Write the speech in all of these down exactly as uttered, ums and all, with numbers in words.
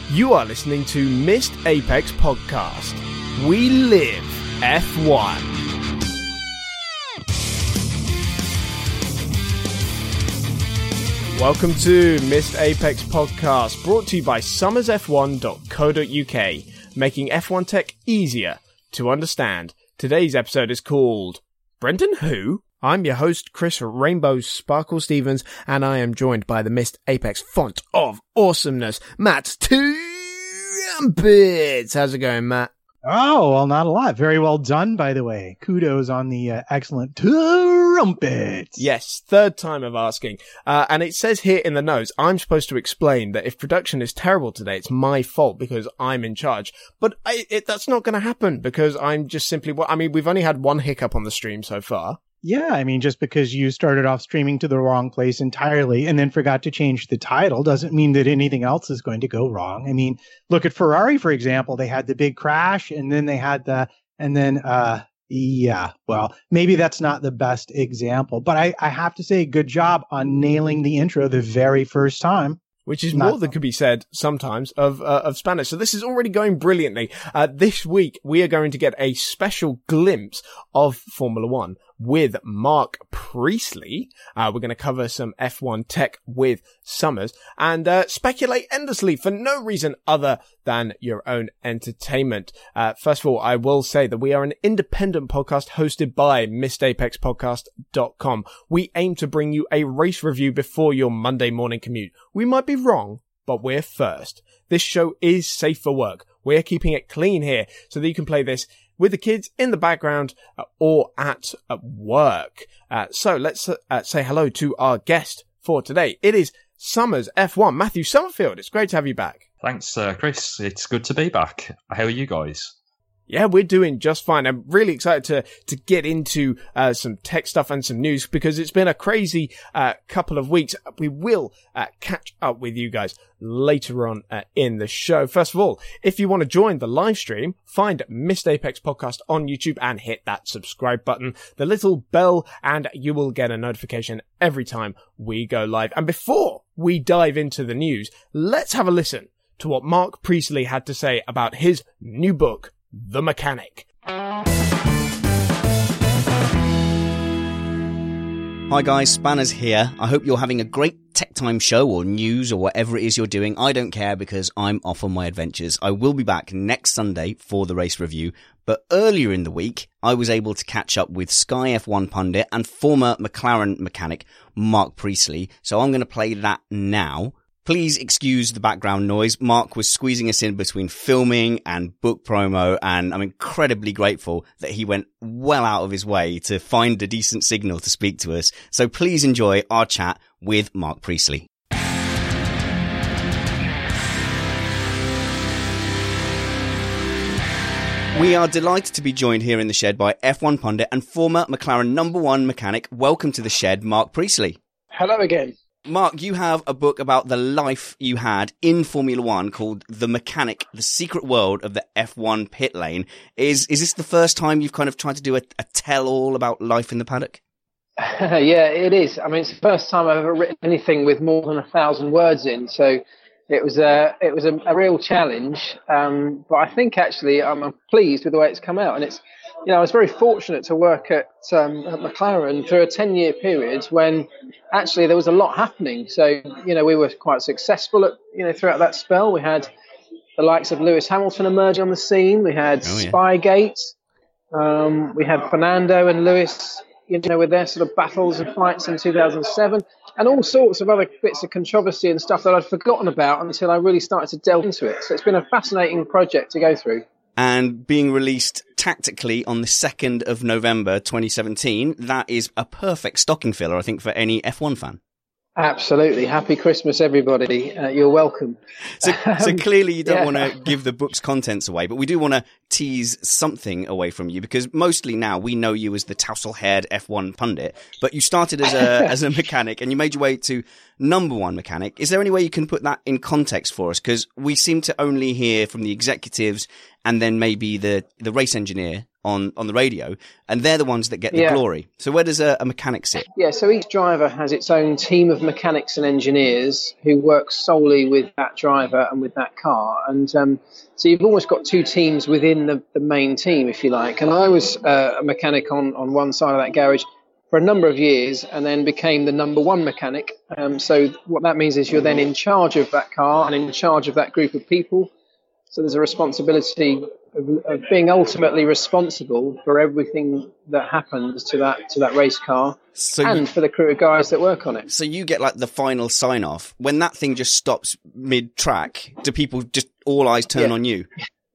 You are listening to Missed Apex Podcast. We live F one. Welcome to Missed Apex Podcast, brought to you by summers f one dot co dot u k, making F one tech easier to understand. Today's episode is called Brendan Who? I'm your host, Chris Rainbow Sparkle Stevens, and I am joined by the Missed Apex font of awesomeness, Matt Trumpets. How's it going, Matt? Oh, well, not a lot. Very well done, by the way. Kudos on the uh, excellent trumpets. Yes, third time of asking. Uh, and it says here in the notes, I'm supposed to explain that if production is terrible today, it's my fault because I'm in charge. But I, it, that's not going to happen because I'm just simply, well, I mean, we've only had one hiccup on the stream so far. Yeah, I mean, just because you started off streaming to the wrong place entirely and then forgot to change the title doesn't mean that anything else is going to go wrong. I mean, look at Ferrari, for example. They had the big crash and then they had the, and then, uh, yeah, well, maybe that's not the best example, but I, I have to say good job on nailing the intro the very first time. Which is Not more than could be said sometimes of uh, of Spanish. So this is already going brilliantly. Uh, this week, we are going to get a special glimpse of Formula One with Mark Priestley. Uh, we're going to cover some F one tech with Summers and uh, speculate endlessly for no reason other than your own entertainment. Uh, first of all, I will say that we are an independent podcast hosted by missed apex podcast dot com. We aim to bring you a race review before your Monday morning commute. We might be wrong, but we're first. This show is safe for work. We're keeping it clean here so that you can play this with the kids in the background uh, or at uh, work. Uh, so let's uh, say hello to our guest for today. It is Summers F one, Matthew Summerfield. It's great to have you back. Thanks, uh, Chris. It's good to be back. How are you guys? Yeah, we're doing just fine. I'm really excited to to get into uh, some tech stuff and some news because it's been a crazy uh, couple of weeks. We will uh, catch up with you guys later on uh, in the show. First of all, if you want to join the live stream, find Missed Apex Podcast on YouTube and hit that subscribe button, the little bell, and you will get a notification every time we go live. And before we dive into the news, let's have a listen to what Mark Priestley had to say about his new book, The Mechanic. Hi guys, Spanners here. I hope you're having a great Tech Time show or news or whatever it is you're doing. I don't care because I'm off on my adventures. I will be back next Sunday for the race review, but earlier in the week, I was able to catch up with Sky F one pundit and former McLaren mechanic Mark Priestley, so I'm going to play that now. Please excuse the background noise. Mark was squeezing us in between filming and book promo, and I'm incredibly grateful that he went well out of his way to find a decent signal to speak to us. So please enjoy our chat with Mark Priestley. We are delighted to be joined here in the shed by F one pundit and former McLaren number one mechanic. Welcome to the shed, Mark Priestley. Hello again. Mark, you have a book about the life you had in Formula One called The Mechanic, The Secret World of the F one Pit Lane. Is is this the first time you've kind of tried to do a, a tell-all about life in the paddock? Yeah, it is. I mean, it's the first time I've ever written anything with more than a thousand words in, so it was a it was a, a real challenge. Um, but I think actually I'm, I'm pleased with the way it's come out, and it's. You know, I was very fortunate to work at, um, at McLaren through a ten-year period when actually there was a lot happening. So, you know, we were quite successful at, you know, throughout that spell. We had the likes of Lewis Hamilton emerging on the scene. We had oh, yeah. Spygate. Um, we had Fernando and Lewis, you know, with their sort of battles and fights in two thousand seven, and all sorts of other bits of controversy and stuff that I'd forgotten about until I really started to delve into it. So it's been a fascinating project to go through. And being released tactically on the second of November twenty seventeen, that is a perfect stocking filler, I think, for any F one fan. Absolutely. Happy Christmas, everybody. Uh, you're welcome. So, so clearly you don't yeah. want to give the book's contents away, but we do want to tease something away from you because mostly now we know you as the tousle-haired F one pundit, but you started as a as a mechanic and you made your way to number one mechanic. Is there any way you can put that in context for us? Because we seem to only hear from the executives and then maybe the, the race engineer on, on the radio, and they're the ones that get the Yeah. glory. So where does a, a mechanic sit? Yeah, so each driver has its own team of mechanics and engineers who work solely with that driver and with that car. And um, so you've almost got two teams within the, the main team, if you like. And I was uh, a mechanic on, on one side of that garage for a number of years and then became the number one mechanic. Um, so what that means is you're then in charge of that car and in charge of that group of people. So there's a responsibility of, of being ultimately responsible for everything that happens to that to that race car So and you, for the crew of guys that work on it. so you get like the final sign off. When that thing just stops mid track, do people just all eyes turn Yeah. on you?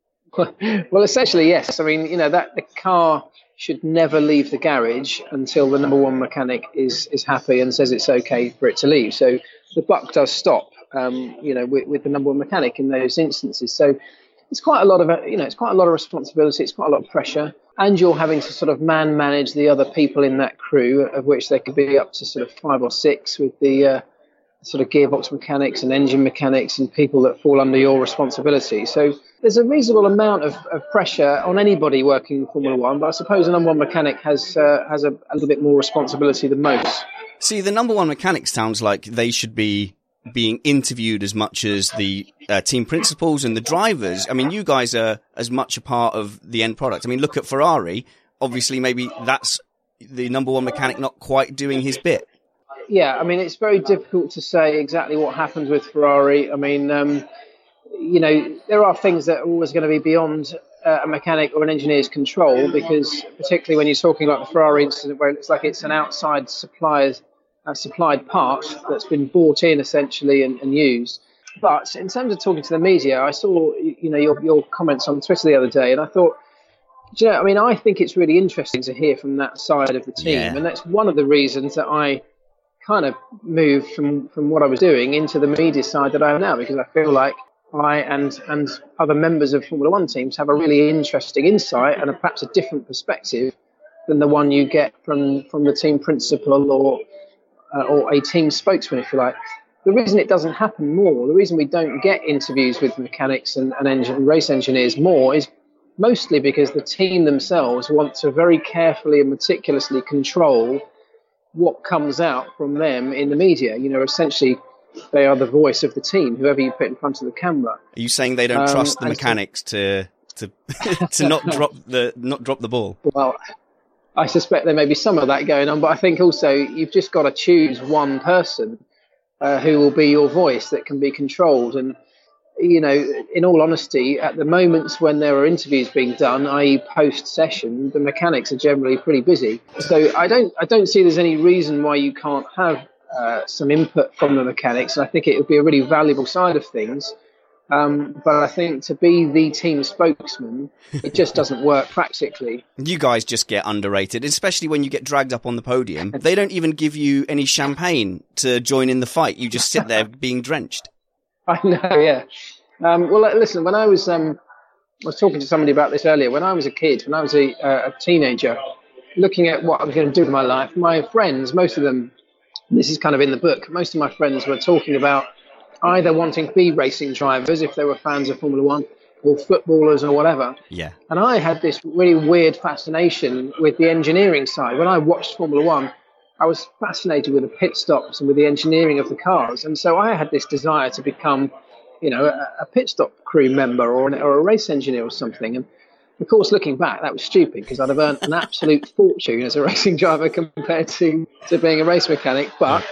Well, essentially, yes. I mean, you know, that the car should never leave the garage until the number one mechanic is is happy and says it's okay for it to leave. So the buck does stop, um, you know, with, with the number one mechanic in those instances. So it's quite a lot of, you know, it's quite a lot of responsibility. It's quite a lot of pressure, and you're having to sort of man manage the other people in that crew, of which there could be up to sort of five or six with the uh, sort of gearbox mechanics and engine mechanics and people that fall under your responsibility. So there's a reasonable amount of, of pressure on anybody working in Formula One, but I suppose the number one mechanic has uh, has a, a little bit more responsibility than most. See, the number one mechanic sounds like they should be being interviewed as much as the uh, team principals and the drivers. I mean, you guys are as much a part of the end product. I mean, look at Ferrari. Obviously, maybe that's the number one mechanic not quite doing his bit. Yeah, I mean, it's very difficult to say exactly what happens with Ferrari. I mean, um, you know, there are things that are always going to be beyond uh, a mechanic or an engineer's control, because particularly when you're talking about the Ferrari incident, where it's like it's an outside supplier's uh, supplied part that's been bought in essentially and, and used. But in terms of talking to the media, I saw, you know, your, your comments on Twitter the other day, and I thought, do you know, I mean, I think it's really interesting to hear from that side of the team, Yeah. and that's one of the reasons that I kind of moved from, from what I was doing into the media side that I am now, because I feel like I and and other members of Formula One teams have a really interesting insight and a, perhaps a different perspective than the one you get from, from the team principal or uh, or a team spokesman, if you like. The reason it doesn't happen more, the reason we don't get interviews with mechanics and, and engine, race engineers more, is mostly because the team themselves want to very carefully and meticulously control what comes out from them in the media. You know, essentially, they are the voice of the team, whoever you put in front of the camera. Are you saying they don't Um, trust the and so- mechanics to to to not drop the not drop the ball? Well, I suspect there may be some of that going on, but I think also you've just got to choose one person uh, who will be your voice that can be controlled. And, you know, in all honesty, at the moments when there are interviews being done, that is post-session, the mechanics are generally pretty busy. So I don't, I don't see there's any reason why you can't have uh, some input from the mechanics. And I think it would be a really valuable side of things. Um, but I think to be the team spokesman, it just doesn't work practically. You guys just get underrated, especially when you get dragged up on the podium. They don't even give you any champagne to join in the fight. You just sit there being drenched. I know, yeah. Um, well, listen, when I was, um, I was talking to somebody about this earlier. When I was a kid, when I was a, uh, a teenager, looking at what I was going to do with my life, my friends, most of them, this is kind of in the book, most of my friends were talking about either wanting to be racing drivers if they were fans of Formula One, or footballers or whatever. Yeah. And I had this really weird fascination with the engineering side. When I watched Formula One, I was fascinated with the pit stops and with the engineering of the cars. And so I had this desire to become, you know, a, a pit stop crew member or, an, or a race engineer or something. And of course, looking back, that was stupid, because I'd have earned an absolute fortune as a racing driver compared to, to being a race mechanic. But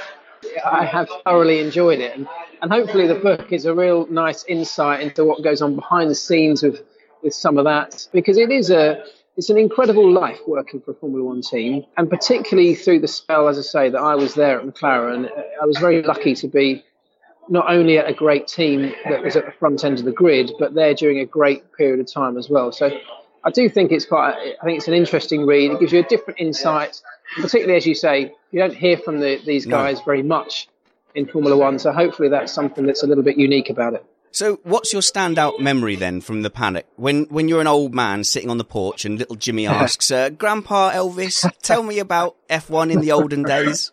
I have thoroughly enjoyed it. And, and hopefully the book is a real nice insight into what goes on behind the scenes with, with some of that, because it is a, it's an incredible life working for a Formula One team. And particularly through the spell, as I say, that I was there at McLaren, I was very lucky to be not only at a great team that was at the front end of the grid, but there during a great period of time as well. So I do think it's quite, I think it's an interesting read. It gives you a different insight, particularly, as you say, you don't hear from the, these guys no. very much in Formula One. So hopefully that's something that's a little bit unique about it. So what's your standout memory then from the paddock? When when you're an old man sitting on the porch and little Jimmy asks, uh, Grandpa Elvis, tell me about F one in the olden days.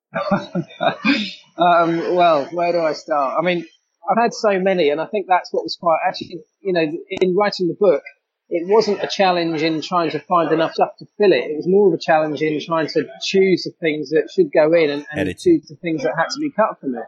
um, well, where do I start? I mean, I've had so many, and I think that's what was quite, actually, you know, in writing the book, it wasn't a challenge in trying to find enough stuff to fill it. It was more of a challenge in trying to choose the things that should go in and, and choose the things that had to be cut from it.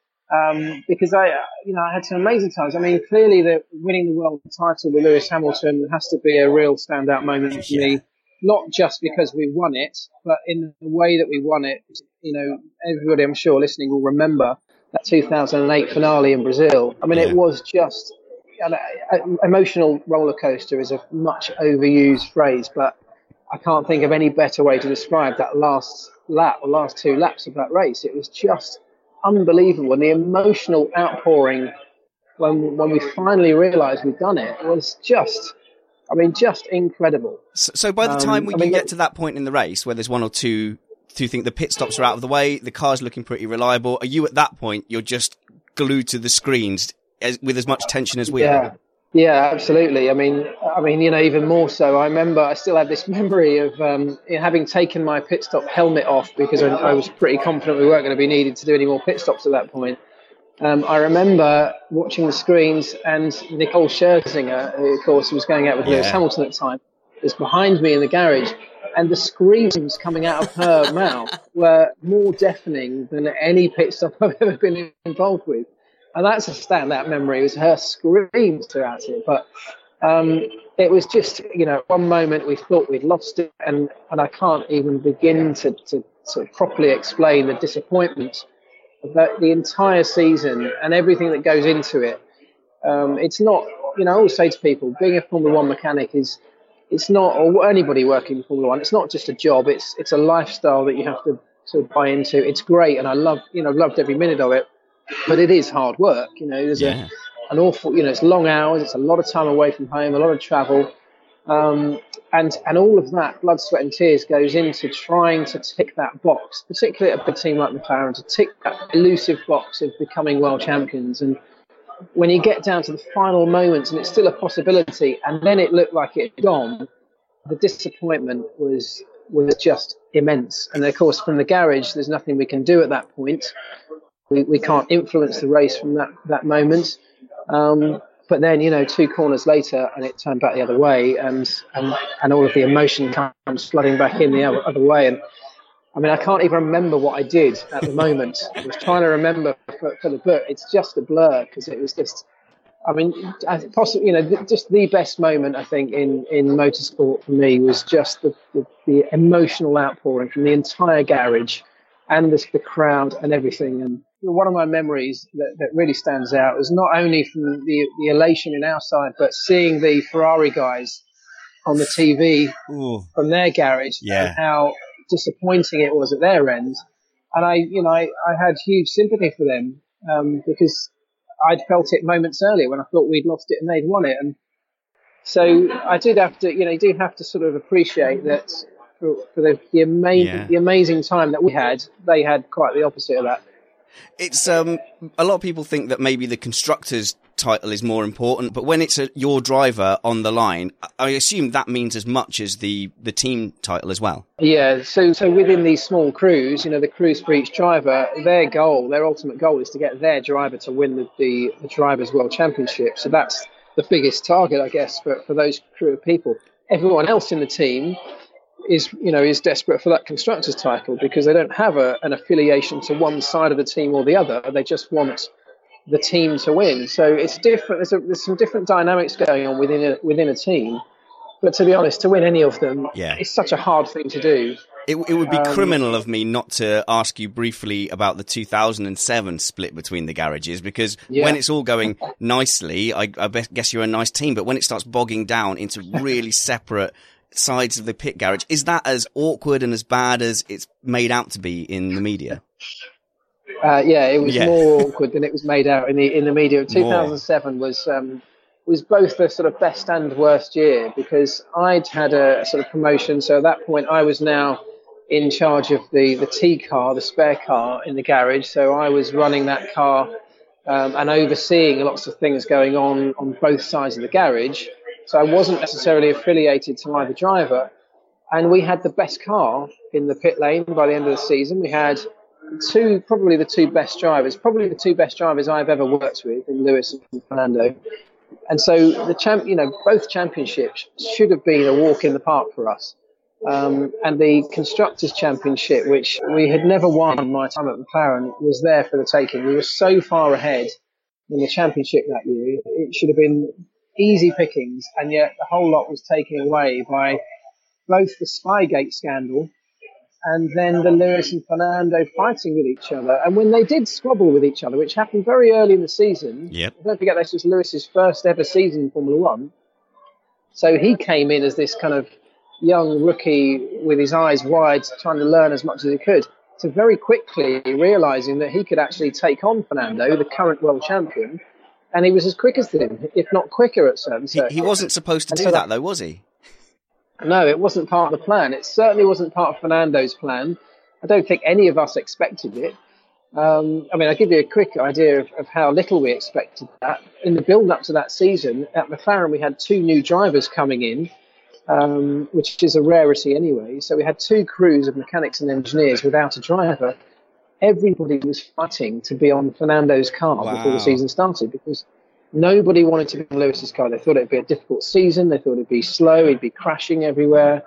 Um, because I, you know, I had some amazing times. I mean, clearly the winning the world title with Lewis Hamilton has to be a real standout moment for yeah. me. Not just because we won it, but in the way that we won it. You know, everybody I'm sure listening will remember that two thousand eight finale in Brazil. I mean, yeah. it was just an, an emotional roller coaster is a much overused phrase, but I can't think of any better way to describe that last lap or last two laps of that race. It was just unbelievable, and the emotional outpouring when when we finally realised we'd done it was just. I mean, just incredible. So, so by the time um, we I mean, get to that point in the race where there's one or two, do you think the pit stops are out of the way, the car's looking pretty reliable? Are you at that point, you're just glued to the screens as, with as much tension as we yeah. are? Yeah, absolutely. I mean, I mean, you know, even more so. I remember, I still have this memory of um, having taken my pit stop helmet off because I, I was pretty confident we weren't going to be needed to do any more pit stops at that point. Um, I remember watching the screens, and Nicole Scherzinger, who of course was going out with yeah. Lewis Hamilton at the time, was behind me in the garage, and the screams coming out of her mouth were more deafening than any pit stop I've ever been involved with. And that's a standout memory, was her screams throughout it. But um, it was just, you know, one moment we thought we'd lost it, and, and I can't even begin to, to sort of properly explain the disappointment that the entire season and everything that goes into it. Um, it's not, you know, I always say to people, being a Formula One mechanic is, it's not, or anybody working in Formula One, it's not just a job. It's it's a lifestyle that you have to sort of buy into. It's great, and I love, you know, loved every minute of it, but it is hard work. You know, there's yeah. a, an awful, you know, it's long hours. It's a lot of time away from home, a lot of travel. Um, and, and all of that blood, sweat and tears goes into trying to tick that box, particularly at a big team like McLaren, to tick that elusive box of becoming world champions. And when you get down to the final moments and it's still a possibility, and then it looked like it had gone, the disappointment was, was just immense. And of course, from the garage, there's nothing we can do at that point. We, we can't influence the race from that, that moment. Um, But then, you know, two corners later, and it turned back the other way, and and, and all of the emotion comes flooding back in the other, other way. And I mean, I can't even remember what I did at the moment. I was trying to remember for, for the book. It's just a blur because it was just, I mean, possibly, you know, just the best moment I think in, in motorsport for me was just the, the, the emotional outpouring from the entire garage and the, the crowd and everything. And one of my memories that, that really stands out is not only from the, the elation in our side, but seeing the Ferrari guys on the T V Ooh. From their garage yeah. and how disappointing it was at their end. And I, you know, I, I had huge sympathy for them um, because I'd felt it moments earlier when I thought we'd lost it and they'd won it. And so I did have to, you know, you do have to sort of appreciate that for, for the, the, ama- yeah. the amazing time that we had, they had quite the opposite of that. It's um a lot of people think that maybe the constructors title is more important, but when it's a, your driver on the line, I assume that means as much as the the team title as well. Yeah, so so within these small crews, you know, the crews for each driver, their goal, their ultimate goal is to get their driver to win the the, the Drivers' World Championship. So that's the biggest target, I guess, for for those crew of people. Everyone else in the team is, you know, is desperate for that constructors title because they don't have a, an affiliation to one side of the team or the other. They just want the team to win. So it's different. There's, a, there's some different dynamics going on within a, within a team. But to be honest, to win any of them, yeah. it's such a hard thing to do. It, it would be um, criminal of me not to ask you briefly about the two thousand seven split between the garages, because yeah. when it's all going nicely, I, I guess you're a nice team. But when it starts bogging down into really separate sides of the pit garage, is that as awkward and as bad as it's made out to be in the media? Uh, yeah, it was yeah. more awkward than it was made out in the in the media. two thousand seven more. was um, was both the sort of best and worst year because I'd had a sort of promotion. So at that point, I was now in charge of the the T car, the spare car in the garage. So I was running that car um, and overseeing lots of things going on on both sides of the garage. So I wasn't necessarily affiliated to either driver. And we had the best car in the pit lane by the end of the season. We had two, probably the two best drivers, probably the two best drivers I've ever worked with in Lewis and Fernando. And so the champ, you know, both championships should have been a walk in the park for us. Um, and the Constructors' Championship, which we had never won in my time at McLaren, was there for the taking. We were so far ahead in the championship that year. It should have been easy pickings, and yet the whole lot was taken away by both the Spygate scandal and then the Lewis and Fernando fighting with each other. And when they did squabble with each other, which happened very early in the season, yep. Don't forget this was Lewis's first ever season in Formula One. So he came in as this kind of young rookie with his eyes wide, trying to learn as much as he could, to very quickly realising that he could actually take on Fernando, the current world champion, and he was as quick as him, if not quicker at certain circuits. He, he wasn't supposed to and do so that, that, though, was he? No, it wasn't part of the plan. It certainly wasn't part of Fernando's plan. I don't think any of us expected it. Um, I mean, I'll give you a quick idea of, of how little we expected that. In the build-up to that season, at McLaren, we had two new drivers coming in, um, which is a rarity anyway. So we had two crews of mechanics and engineers without a driver. Everybody was fighting to be on Fernando's car wow. before the season started, because nobody wanted to be on Lewis's car. They thought it'd be a difficult season. They thought it'd be slow. He'd be crashing everywhere.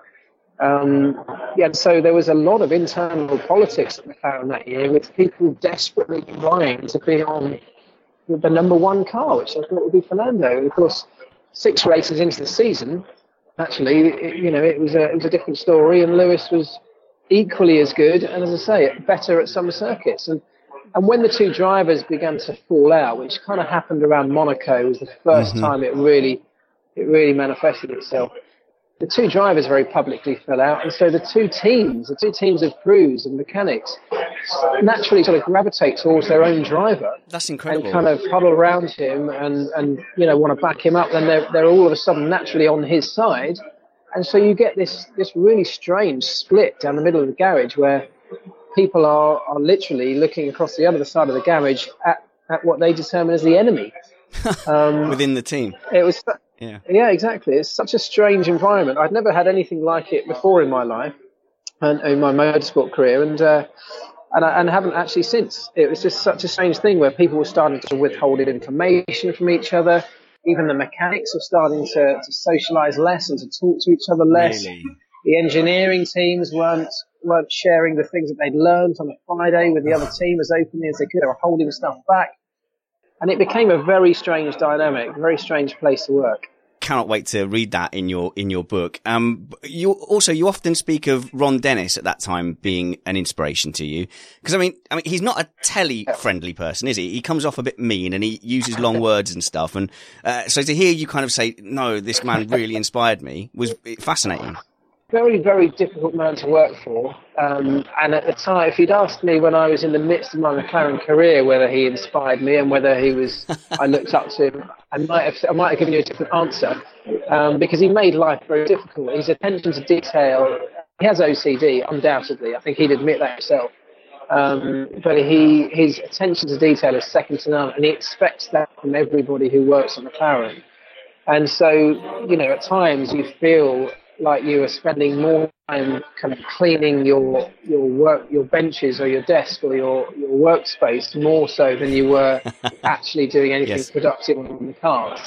Um, yeah, so there was a lot of internal politics at McLaren that year, with people desperately trying to be on the number one car, which I thought would be Fernando. And of course, six races into the season, actually, it, you know, it was a it was a different story, and Lewis was equally as good, and as I say, better at some circuits. And And when the two drivers began to fall out, which kind of happened around Monaco, was the first mm-hmm. time it really, it really manifested itself. The two drivers very publicly fell out, and so the two teams, the two teams of crews and mechanics, naturally sort of gravitate towards their own driver. That's incredible. And kind of huddle around him and, and you know want to back him up. Then they're they're all of a sudden naturally on his side, and so you get this this really strange split down the middle of the garage where people are, are literally looking across the other side of the garage at, at what they determine as the enemy. Um, Within the team. It was, yeah. yeah, exactly. It's such a strange environment. I'd never had anything like it before in my life and in my motorsport career, and uh, and I and haven't actually since. It was just such a strange thing where people were starting to withhold information from each other. Even the mechanics were starting to, to socialise less and to talk to each other less. Really? The engineering teams weren't weren't sharing the things that they'd learned on a Friday with the other team as openly as they could. They were holding stuff back. And it became a very strange dynamic, a very strange place to work. Cannot wait to read that in your in your book. Um, you also you often speak of Ron Dennis at that time being an inspiration to you, because I mean I mean he's not a telly friendly person, is he? He comes off a bit mean and he uses long words and stuff. And uh, so to hear you kind of say, no, this man really inspired me, was fascinating. Very, very difficult man to work for. Um, and at the time, if you'd asked me when I was in the midst of my McLaren career whether he inspired me and whether he was, I looked up to him, I might have, I might have given you a different answer, um, because he made life very difficult. His attention to detail, he has O C D, undoubtedly. I think he'd admit that himself. Um, but he, his attention to detail is second to none, and he expects that from everybody who works on McLaren. And so, you know, at times you feel like you are spending more time kind of cleaning your your work, your benches or your desk or your, your workspace more so than you were actually doing anything yes. productive on the cars.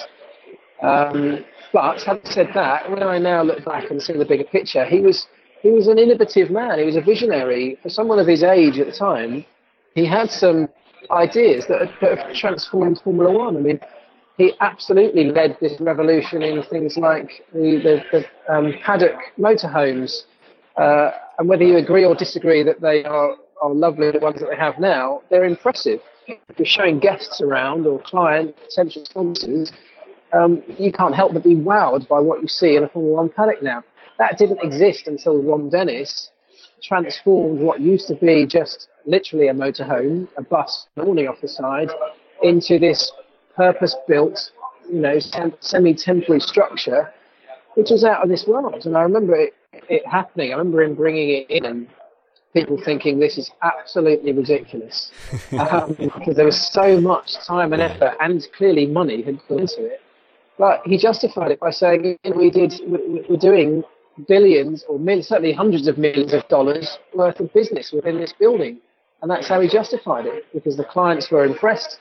Um, but having said that, when I now look back and see the bigger picture, he was he was an innovative man. He was a visionary. For someone of his age at the time, he had some ideas that, that have transformed Formula One. I mean, he absolutely led this revolution in things like the, the, the um, paddock motorhomes. Uh, and whether you agree or disagree that they are, are lovely, the ones that they have now, they're impressive. If you're showing guests around or client potential sponsors, um, you can't help but be wowed by what you see in a Formula One paddock now. That didn't exist until Ron Dennis transformed what used to be just literally a motorhome, a bus, an awning off the side, into this purpose-built, you know, semi-temporary structure, which was out of this world. And I remember it, it happening. I remember him bringing it in and people thinking this is absolutely ridiculous, um, because there was so much time and effort and clearly money had gone into it. But he justified it by saying, we did, we're doing billions or millions, certainly hundreds of millions of dollars worth of business within this building. And that's how he justified it, because the clients were impressed.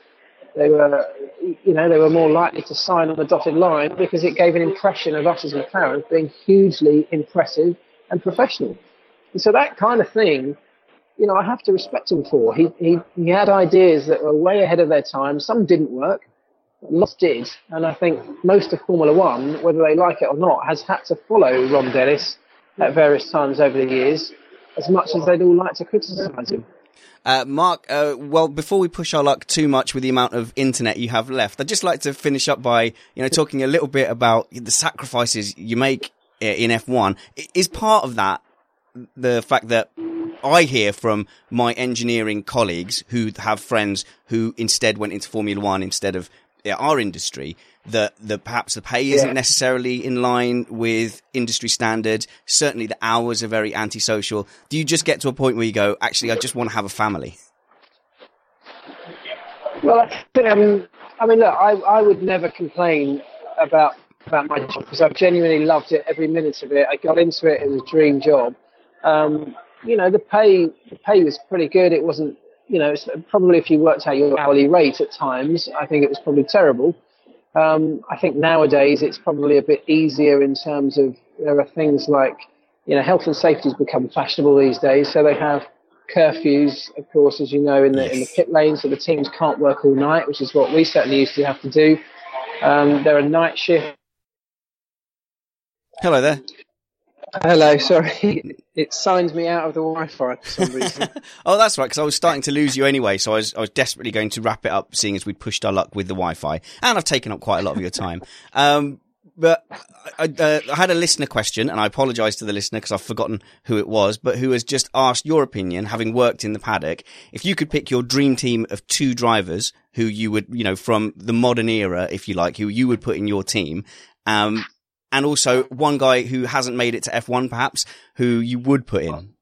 They were, you know, they were more likely to sign on the dotted line because it gave an impression of us as McLaren being hugely impressive and professional. And so that kind of thing, you know, I have to respect him for. He he he had ideas that were way ahead of their time. Some didn't work, but lots did. And I think most of Formula One, whether they like it or not, has had to follow Ron Dennis at various times over the years, as much as they'd all like to criticise him. Uh, Mark, uh, well, before we push our luck too much with the amount of internet you have left, I'd just like to finish up by, you know, talking a little bit about the sacrifices you make in F one. Is part of that the fact that I hear from my engineering colleagues who have friends who instead went into Formula One instead of yeah, our industry, that, that perhaps the pay isn't yeah. necessarily in line with industry standards. Certainly the hours are very antisocial. Do you just get to a point where you go, actually, I just want to have a family? Well, I think, um, I mean, look, I, I would never complain about, about my job because I've genuinely loved it, every minute of it. I got into it, it was a dream job. Um, you know, the pay, the pay was pretty good. It wasn't, you know, it's probably if you worked out your hourly rate at times, I think it was probably terrible. Um, I think nowadays it's probably a bit easier in terms of there are things like, you know, health and safety has become fashionable these days. So they have curfews, of course, as you know, in the in the pit lane, so the teams can't work all night, which is what we certainly used to have to do. Um, there are night shifts. Hello there. Hello, sorry. It signed me out of the Wi-Fi for some reason. Oh, that's right, because I was starting to lose you anyway, so I was I was desperately going to wrap it up, seeing as we'd pushed our luck with the Wi-Fi, and I've taken up quite a lot of your time. Um, but I, uh, I had a listener question, and I apologise to the listener because I've forgotten who it was, but who has just asked your opinion, having worked in the paddock, if you could pick your dream team of two drivers who you would, you know, from the modern era, if you like, who you would put in your team, um, and also one guy who hasn't made it to F one, perhaps, who you would put in.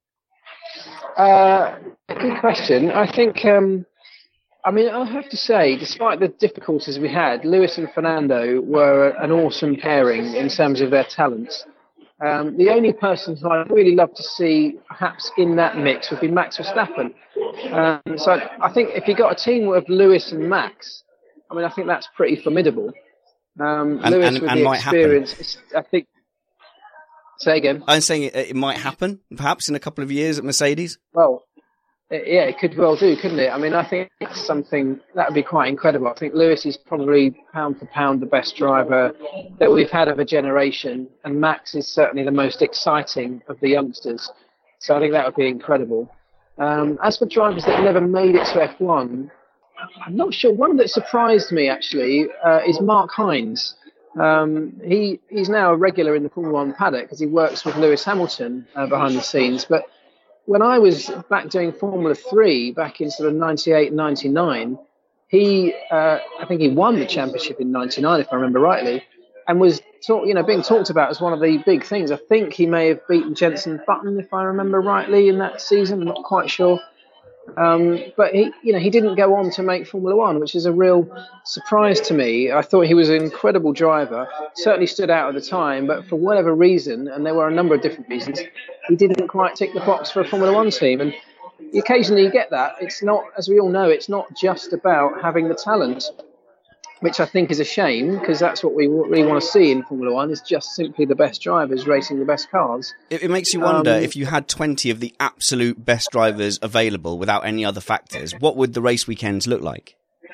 Uh, good question. I think, um, I mean, I have to say, despite the difficulties we had, Lewis and Fernando were an awesome pairing in terms of their talents. Um, the only person who I'd really love to see perhaps in that mix would be Max Verstappen. Um, so I, I think if you got a team of Lewis and Max, I mean, I think that's pretty formidable. Um, and, Lewis and, with and the might experience, happen. I think. Say again. I'm saying it, it might happen, perhaps in a couple of years at Mercedes. Well, it, yeah, it could well do, couldn't it? I mean, I think that's something that would be quite incredible. I think Lewis is probably pound for pound the best driver that we've had of a generation, and Max is certainly the most exciting of the youngsters. So I think that would be incredible. Um, as for drivers that never made it to F one, I'm not sure. One that surprised me, actually, uh, is Mark Hines. Um, he he's now a regular in the Formula One paddock because he works with Lewis Hamilton uh, behind the scenes. But when I was back doing Formula three back in sort of ninety-eight, ninety-nine, he, uh, I think he won the championship in ninety-nine, if I remember rightly, and was talk, you know, being talked about as one of the big things. I think he may have beaten Jenson Button, if I remember rightly, in that season. I'm not quite sure. Um, but he, you know, he didn't go on to make Formula One, which is a real surprise to me. I thought he was an incredible driver, certainly stood out at the time, but for whatever reason, and there were a number of different reasons, he didn't quite tick the box for a Formula One team. And occasionally you get that. It's not, as we all know, it's not just about having the talent, which I think is a shame, because that's what we really want to see in Formula One, is just simply the best drivers racing the best cars. It, it makes you wonder, um, if you had twenty of the absolute best drivers available without any other factors, what would the race weekends look like?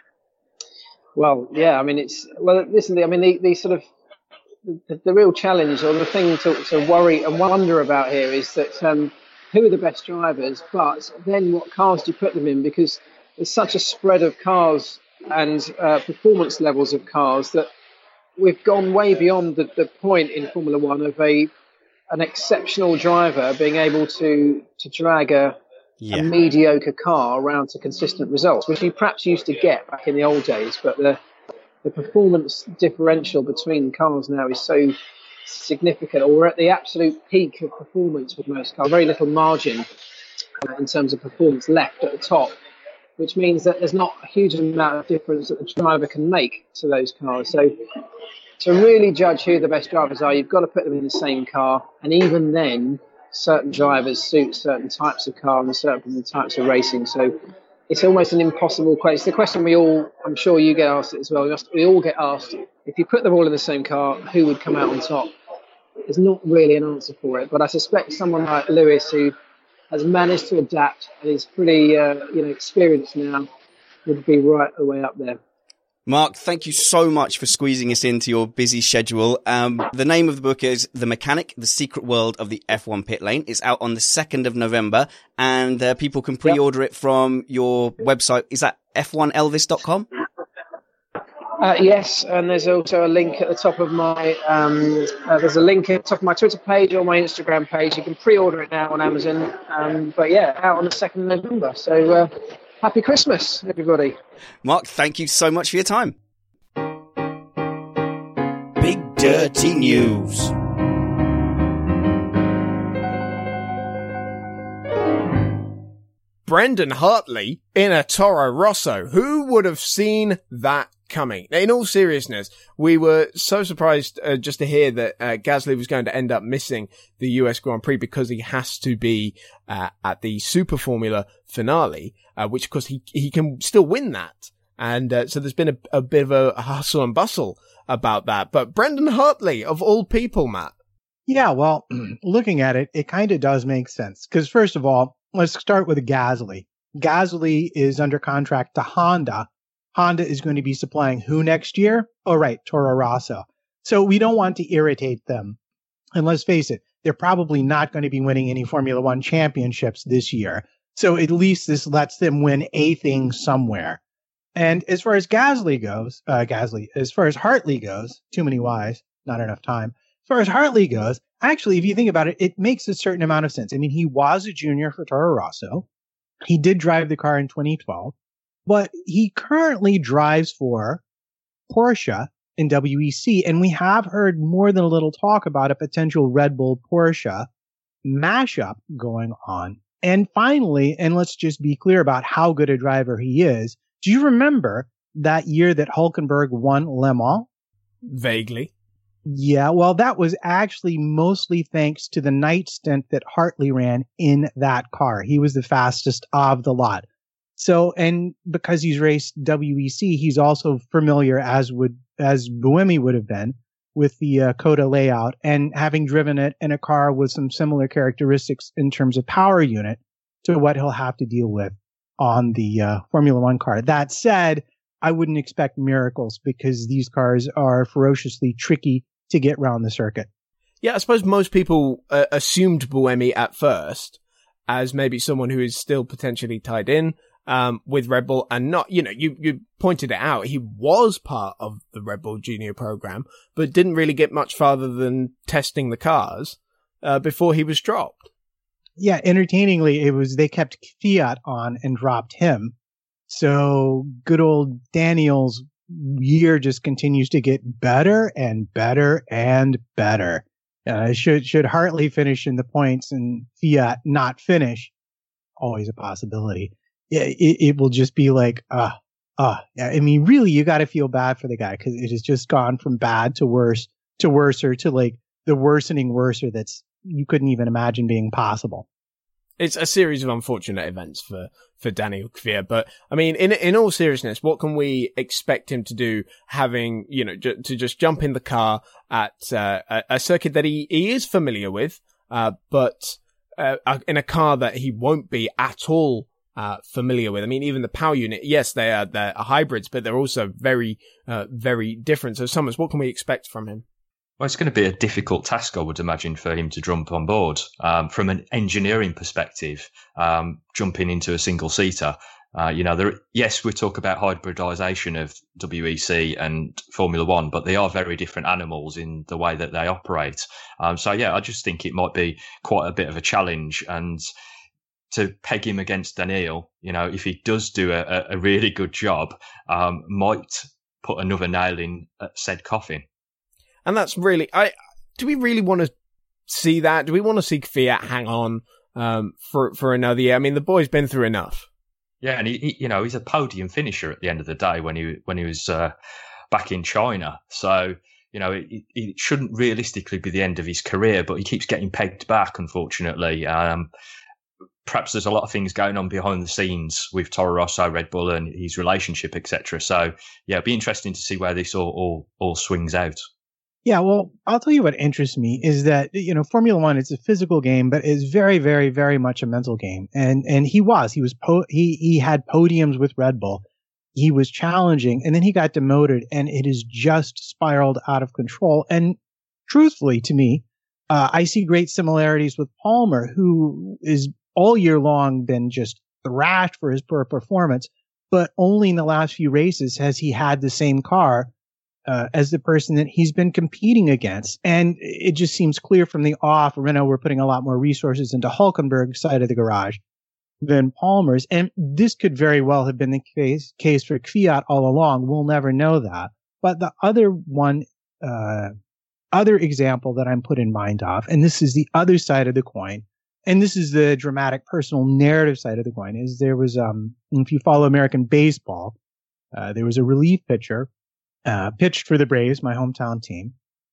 Well, yeah, I mean, it's, well, listen, I mean, the, the sort of, the, the real challenge or the thing to, to worry and wonder about here is that um, who are the best drivers, but then what cars do you put them in? Because there's such a spread of cars and uh, performance levels of cars that we've gone way beyond the, the point in Formula One of a an exceptional driver being able to to drag a, yeah. a mediocre car around to consistent results, which you perhaps used to get back in the old days. But the the performance differential between cars now is so significant, or we're at the absolute peak of performance with most cars. Very little margin uh, in terms of performance left at the top, which means that there's not a huge amount of difference that the driver can make to those cars. So to really judge who the best drivers are, you've got to put them in the same car. And even then, certain drivers suit certain types of car and certain types of racing. So it's almost an impossible question. It's the question we all, I'm sure you get asked it as well. We, must, we all get asked, if you put them all in the same car, who would come out on top? There's not really an answer for it, but I suspect someone like Lewis, who has managed to adapt and is pretty, uh, you know, experienced now, would be right the way up there. Mark, thank you so much for squeezing us into your busy schedule. Um, the name of the book is The Mechanic, The Secret World of the F one Pit Lane. It's out on the second of November, and uh, people can pre-order yep. it from your website. Is that F one Elvis dot com? Uh, yes, and there's also a link at the top of my, um, uh, there's a link at the top of my Twitter page or my Instagram page. You can pre-order it now on Amazon. Um, but yeah, out on the second of November. So, uh, happy Christmas, everybody. Mark, thank you so much for your time. Big Dirty News. Brendan Hartley in a Toro Rosso. Who would have seen that coming? In all seriousness, we were so surprised uh, just to hear that uh, Gasly was going to end up missing the U S Grand Prix because he has to be uh, at the Super Formula finale, uh, which of course he he can still win that. And uh, so there's been a, a bit of a hustle and bustle about that. But Brendan Hartley, of all people, Matt. Yeah, well, looking at it, it kind of does make sense. Because first of all, let's start with Gasly. Gasly is under contract to Honda. Honda is going to be supplying who next year? Oh, right, Toro Rosso. So we don't want to irritate them. And let's face it, they're probably not going to be winning any Formula One championships this year. So at least this lets them win a thing somewhere. And as far as Gasly goes, uh, Gasly, as far as Hartley goes, too many Y's, not enough time. As far as Hartley goes, actually, if you think about it, it makes a certain amount of sense. I mean, he was a junior for Toro Rosso. He did drive the car in twenty twelve, but he currently drives for Porsche in W E C. And we have heard more than a little talk about a potential Red Bull Porsche mashup going on. And finally, and let's just be clear about how good a driver he is. Do you remember that year that Hülkenberg won Le Mans? Vaguely. Yeah, well, that was actually mostly thanks to the night stint that Hartley ran in that car. He was the fastest of the lot. So, and because he's raced W E C, he's also familiar, as would as Buemi would have been, with the uh, Coda layout, and having driven it in a car with some similar characteristics in terms of power unit to what he'll have to deal with on the uh, Formula One car. That said, I wouldn't expect miracles because these cars are ferociously tricky to get around the circuit. Yeah, I suppose most people uh, assumed Buemi at first as maybe someone who is still potentially tied in um, with Red Bull, and not, you know, you, you pointed it out. He was part of the Red Bull Junior program, but didn't really get much farther than testing the cars uh, before he was dropped. Yeah, entertainingly, it was they kept Fiat on and dropped him. So good old Daniel's year just continues to get better and better and better. Uh, should should Hartley finish in the points and Fiat not finish, always a possibility. It, it, it will just be like, uh, uh, I mean, really, you got to feel bad for the guy because it has just gone from bad to worse to worser to like the worsening worser that's you couldn't even imagine being possible. It's a series of unfortunate events for, for Daniel Kvyat. But, I mean, in in all seriousness, what can we expect him to do having, you know, j- to just jump in the car at uh, a, a circuit that he, he is familiar with, uh, but uh, in a car that he won't be at all uh, familiar with? I mean, even the power unit, yes, they are, they're hybrids, but they're also very, uh, very different. So, Summers, what can we expect from him? Well, it's going to be a difficult task, I would imagine, for him to jump on board. Um, from an engineering perspective, um, jumping into a single-seater, uh, you know, there, yes, we talk about hybridization of W E C and Formula One, but they are very different animals in the way that they operate. Um, so, yeah, I just think it might be quite a bit of a challenge. And to peg him against Daniil, you know, if he does do a, a really good job, um, might put another nail in said coffin. And that's really, I, do we really want to see that? Do we want to see Kvyat hang on, um, for, for another year? I mean, the boy's been through enough. Yeah. And he, he you know, he's a podium finisher at the end of the day when he, when he was, uh, back in China. So, you know, it, it shouldn't realistically be the end of his career, but he keeps getting pegged back, unfortunately. Um, perhaps there's a lot of things going on behind the scenes with Toro Rosso, Red Bull, and his relationship, et cetera. So, yeah, it'd be interesting to see where this all, all, all swings out. Yeah, well, I'll tell you what interests me is that, you know, Formula One, it's a physical game, but it's very, very, very much a mental game. And, and he was, he was, po- he, he had podiums with Red Bull. He was challenging, and then he got demoted, and it has just spiraled out of control. And truthfully, to me, uh, I see great similarities with Palmer, who is all year long been just thrashed for his poor performance, but only in the last few races has he had the same car Uh, as the person that he's been competing against. And it just seems clear from the off, Renault were putting a lot more resources into Hulkenberg's side of the garage than Palmer's. And this could very well have been the case, case for Kvyat all along. We'll never know that. But the other one, uh, other example that I'm put in mind of, and this is the other side of the coin, and this is the dramatic personal narrative side of the coin, is there was, um, if you follow American baseball, uh, there was a relief pitcher Uh, pitched for the Braves, my hometown team.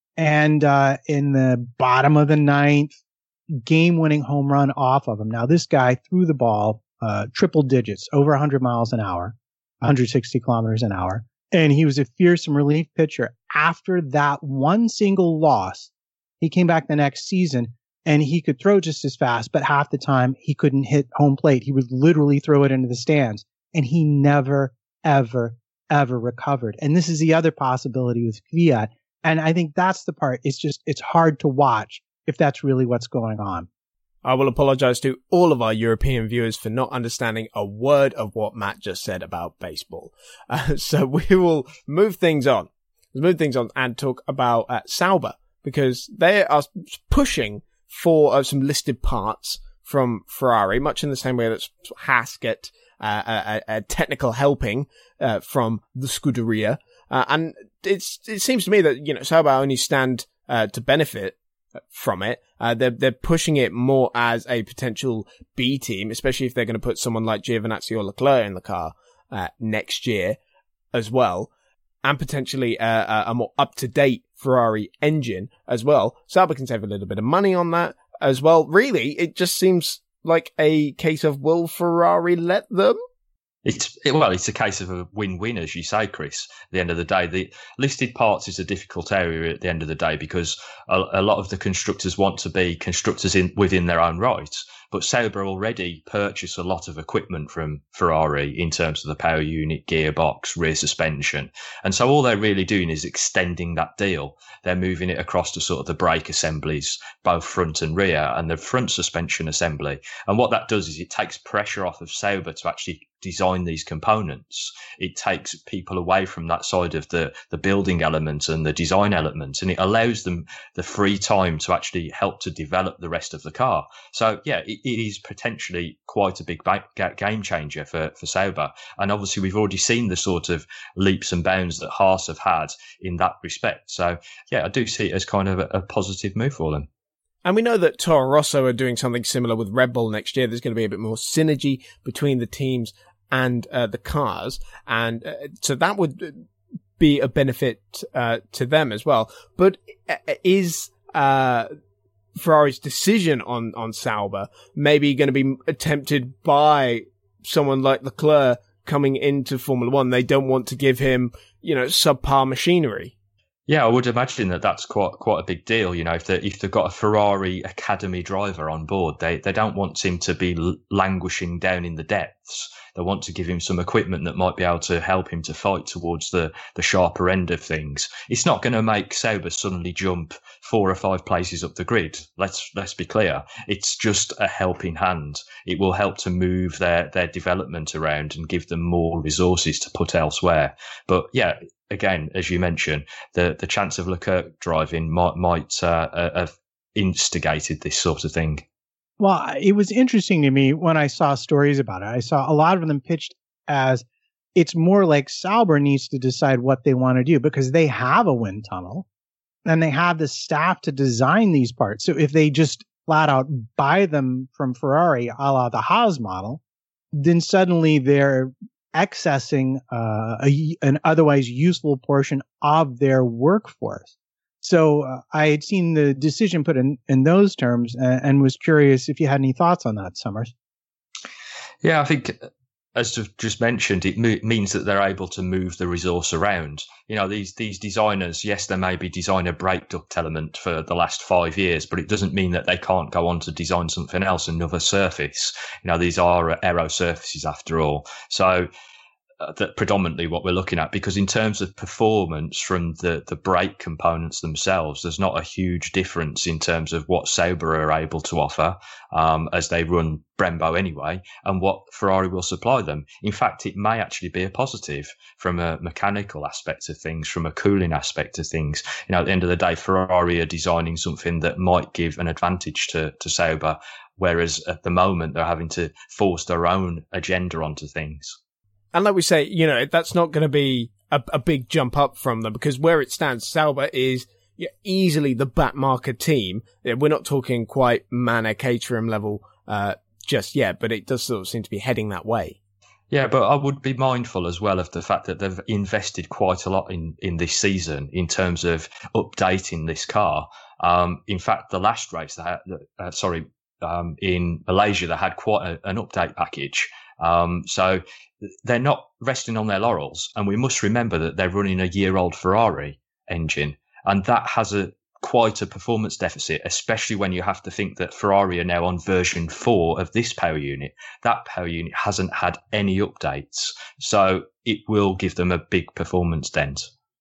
And uh, in the bottom of the ninth, game-winning home run off of him. Now, this guy threw the ball uh, triple digits, over one hundred miles an hour, one hundred sixty kilometers an hour. And he was a fearsome relief pitcher. After that one single loss, he came back the next season, and he could throw just as fast, but half the time he couldn't hit home plate. He would literally throw it into the stands. And he never, ever, ever recovered. And this is the other possibility with Kvyat. And I think that's the part. It's just, it's hard to watch if that's really what's going on. I will apologize to all of our European viewers for not understanding a word of what Matt just said about baseball. Uh, so we will move things on. Let's move things on and talk about uh, Sauber, because they are pushing for uh, some listed parts from Ferrari, much in the same way that Haas get uh, a, a technical helping uh, from the Scuderia. Uh, and it's it seems to me that, you know, Sauber only stand uh, to benefit from it. Uh, they're, they're pushing it more as a potential B team, especially if they're going to put someone like Giovinazzi or Leclerc in the car uh, next year as well, and potentially uh, a more up-to-date Ferrari engine as well. Sauber can save a little bit of money on that as well. Really, it just seems like a case of, will Ferrari let them? It's it, well, it's a case of a win-win, as you say, Chris. At the end of the day, the listed parts is a difficult area at the end of the day, because a, a lot of the constructors want to be constructors in within their own right. But Sauber already purchased a lot of equipment from Ferrari in terms of the power unit, gearbox, rear suspension. And so all they're really doing is extending that deal. They're moving it across to sort of the brake assemblies, both front and rear, and the front suspension assembly. And what that does is it takes pressure off of Sauber to actually design these components. It takes people away from that side of the, the building element and the design element, and it allows them the free time to actually help to develop the rest of the car. So, yeah, it, it is potentially quite a big ba- game changer for, for Sauber. And obviously, we've already seen the sort of leaps and bounds that Haas have had in that respect. So, yeah, I do see it as kind of a, a positive move for them. And we know that Toro Rosso are doing something similar with Red Bull next year. There's going to be a bit more synergy between the teams and uh, the cars. And uh, so that would be a benefit uh, to them as well. But is uh, Ferrari's decision on, on Sauber maybe going to be attempted by someone like Leclerc coming into Formula One? They don't want to give him, you know, subpar machinery. Yeah, I would imagine that that's quite quite a big deal. You know, if they if they've got a Ferrari Academy driver on board, they they don't want him to be languishing down in the depths. They want to give him some equipment that might be able to help him to fight towards the the sharper end of things. It's not going to make Sauber suddenly jump four or five places up the grid. Let's let's be clear. It's just a helping hand. It will help to move their their development around and give them more resources to put elsewhere. But yeah. Again, as you mentioned, the, the chance of Leclerc driving might might uh, have instigated this sort of thing. Well, it was interesting to me when I saw stories about it. I saw a lot of them pitched as it's more like Sauber needs to decide what they want to do, because they have a wind tunnel and they have the staff to design these parts. So if they just flat out buy them from Ferrari, a la the Haas model, then suddenly they're accessing uh, a, an otherwise useful portion of their workforce. So uh, I had seen the decision put in, in those terms, and, and was curious if you had any thoughts on that, Summers. Yeah, I think, as I've just mentioned, it mo- means that they're able to move the resource around. You know, these these designers, yes, there may be design a brake duct element for the last five years, but it doesn't mean that they can't go on to design something else, another surface. You know, these are aero surfaces after all. So uh, that predominantly what we're looking at, because in terms of performance from the, the brake components themselves, there's not a huge difference in terms of what Sauber are able to offer, um, as they run Brembo anyway, and what Ferrari will supply them. In fact, it may actually be a positive from a mechanical aspect of things, from a cooling aspect of things. You know, at the end of the day, Ferrari are designing something that might give an advantage to, to Sauber, whereas at the moment they're having to force their own agenda onto things. And like we say, you know, that's not going to be a, a big jump up from them, because where it stands, Sauber is yeah, easily the back marker team. Yeah, we're not talking quite Manor Caterham level uh, just yet, but it does sort of seem to be heading that way. Yeah, but I would be mindful as well of the fact that they've invested quite a lot in, in this season in terms of updating this car. Um, in fact, the last race, they had, uh, sorry, um, in Malaysia, they had quite a, an update package. Um, so they're not resting on their laurels, and we must remember that they're running a year-old Ferrari engine, and that has a quite a performance deficit, especially when you have to think that Ferrari are now on version four of this power unit. That power unit hasn't had any updates, so it will give them a big performance dent.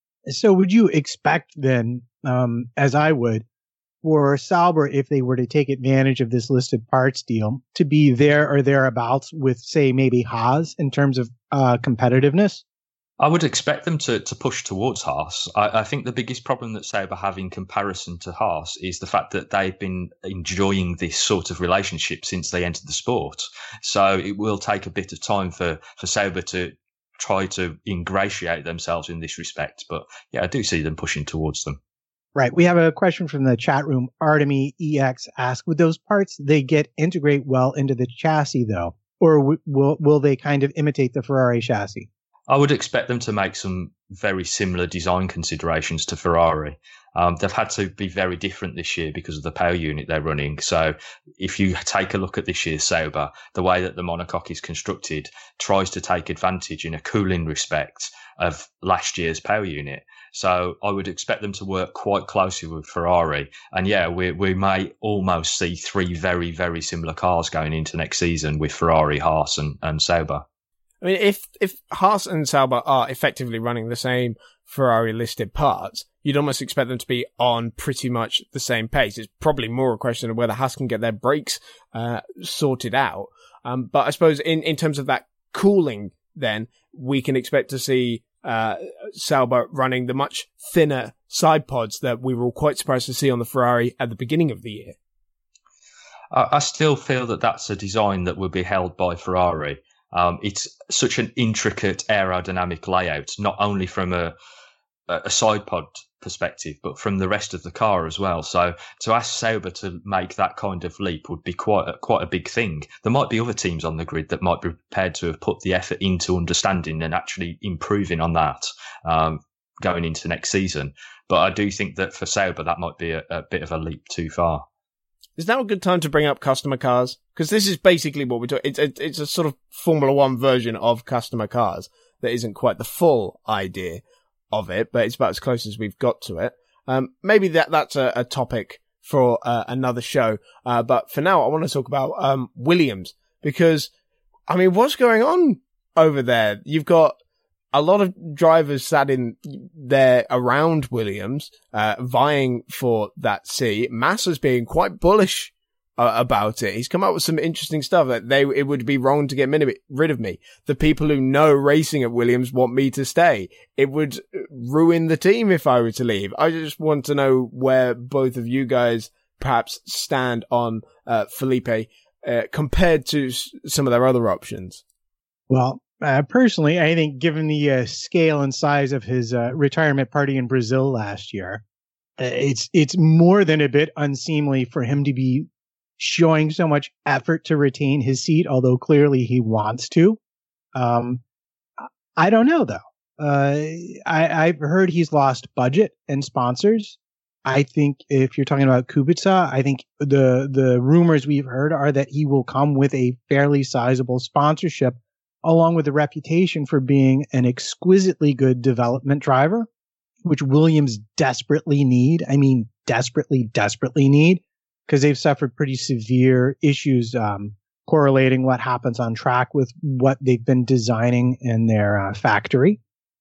So would you expect then, um, as I would, for Sauber, if they were to take advantage of this listed parts deal, to be there or thereabouts with, say, maybe Haas in terms of uh, competitiveness? I would expect them to, to push towards Haas. I, I think the biggest problem that Sauber have in comparison to Haas is the fact that they've been enjoying this sort of relationship since they entered the sport. So it will take a bit of time for, for Sauber to try to ingratiate themselves in this respect. But yeah, I do see them pushing towards them. Right. We have a question from the chat room. Artemy E X asks, would those parts they get integrate well into the chassis, though? Or w- will will they kind of imitate the Ferrari chassis? I would expect them to make some very similar design considerations to Ferrari. Um, they've had to be very different this year because of the power unit they're running. So if you take a look at this year's Sauber, the way that the monocoque is constructed tries to take advantage in a cooling respect of last year's power unit. So I would expect them to work quite closely with Ferrari. And yeah, we we may almost see three very, very similar cars going into next season with Ferrari, Haas and, and Sauber. I mean, if, if Haas and Sauber are effectively running the same Ferrari listed parts, you'd almost expect them to be on pretty much the same pace. It's probably more a question of whether Haas can get their brakes uh, sorted out. Um, but I suppose in, in terms of that cooling, then we can expect to see uh, Sauber running the much thinner side pods that we were all quite surprised to see on the Ferrari at the beginning of the year. I, I still feel that that's a design that will be held by Ferrari. Um, it's such an intricate aerodynamic layout, not only from a, a side pod perspective, but from the rest of the car as well. So to ask Sauber to make that kind of leap would be quite a, quite a big thing. There might be other teams on the grid that might be prepared to have put the effort into understanding and actually improving on that um, going into next season. But I do think that for Sauber, that might be a, a bit of a leap too far. Is now a good time to bring up customer cars? Because this is basically what we're talking. It's a, it's a sort of Formula One version of customer cars that isn't quite the full idea of it, but it's about as close as we've got to it. Um, maybe that that's a, a topic for uh, another show. Uh, but for now, I want to talk about um, Williams, because, I mean, what's going on over there? You've got a lot of drivers sat in there around Williams, uh, vying for that seat. Massa's being quite bullish uh, about it. He's come up with some interesting stuff that they, it would be wrong to get rid of me. The people who know racing at Williams want me to stay. It would ruin the team if I were to leave. I just want to know where both of you guys perhaps stand on, uh, Felipe, uh, compared to s- some of their other options. Well, Uh, personally, I think given the uh, scale and size of his uh, retirement party in Brazil last year, uh, it's it's more than a bit unseemly for him to be showing so much effort to retain his seat, although clearly he wants to. Um, I don't know, though. Uh, I, I've heard he's lost budget and sponsors. I think if you're talking about Kubica, I think the the rumors we've heard are that he will come with a fairly sizable sponsorship, along with a reputation for being an exquisitely good development driver, which Williams desperately need. I mean, desperately, desperately need, because they've suffered pretty severe issues um, correlating what happens on track with what they've been designing in their uh, factory.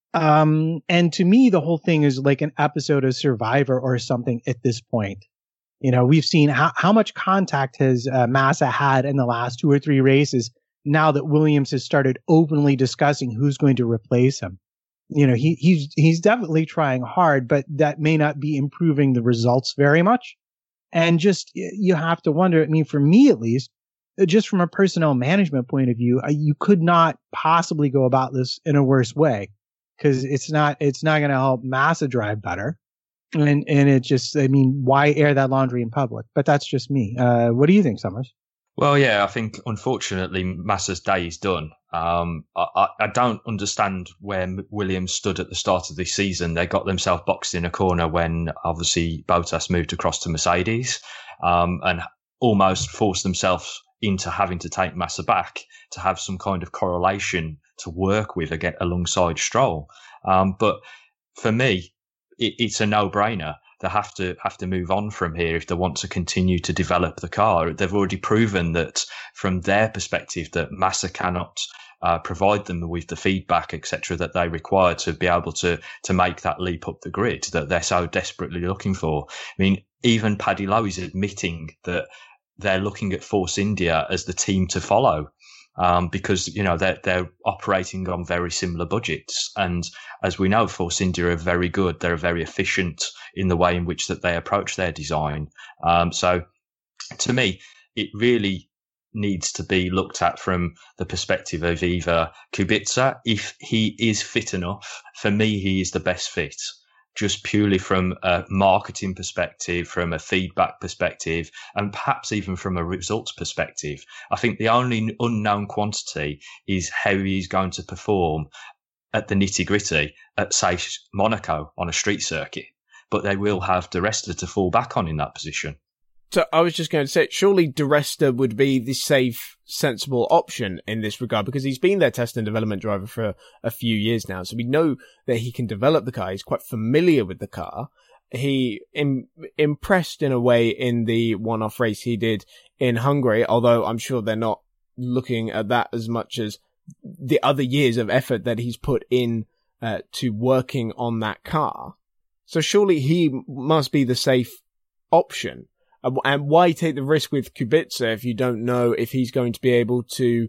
Um, and to me, the whole thing is like an episode of Survivor or something at this point. You know, we've seen how, how much contact has uh, Massa had in the last two or three races now that Williams has started openly discussing who's going to replace him. You know, he, he's, he's definitely trying hard, but that may not be improving the results very much. And just, you have to wonder, I mean, for me at least, just from a personnel management point of view, you could not possibly go about this in a worse way, because it's not, it's not going to help Massa drive better. And, and it just, I mean, why air that laundry in public? But that's just me. Uh, what do you think, Summers? Well, yeah, I think unfortunately Massa's day is done. Um, I, I don't understand where Williams stood at the start of this season. They got themselves boxed in a corner when obviously Bottas moved across to Mercedes, um, and almost forced themselves into having to take Massa back to have some kind of correlation to work with again alongside Stroll. Um, but for me, it, it's a no-brainer. They have to have to move on from here if they want to continue to develop the car. They've already proven that from their perspective that Massa cannot uh, provide them with the feedback, et cetera, that they require to be able to to make that leap up the grid that they're so desperately looking for. I mean, even Paddy Lowe is admitting that they're looking at Force India as the team to follow. Um, because, you know, they're, they're operating on very similar budgets. And as we know, Force India are very good. They're very efficient in the way in which that they approach their design. Um, so to me, it really needs to be looked at from the perspective of either Kubica, if he is fit enough. For me, he is the best fit. Just purely from a marketing perspective, from a feedback perspective, and perhaps even from a results perspective. I think the only unknown quantity is how he's going to perform at the nitty-gritty at, say, Monaco on a street circuit. But they will have Di Resta to fall back on in that position. So I was just going to say, surely Di Resta would be the safe, sensible option in this regard, because he's been their test and development driver for a few years now. So we know that he can develop the car. He's quite familiar with the car. He im- impressed in a way in the one-off race he did in Hungary, although I'm sure they're not looking at that as much as the other years of effort that he's put in uh, to working on that car. So surely he must be the safe option. And why take the risk with Kubica if you don't know if he's going to be able to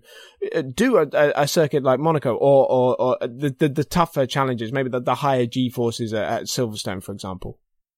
do a, a circuit like Monaco or, or, or the, the, the tougher challenges, maybe the, the higher G-forces at, at Silverstone, for example?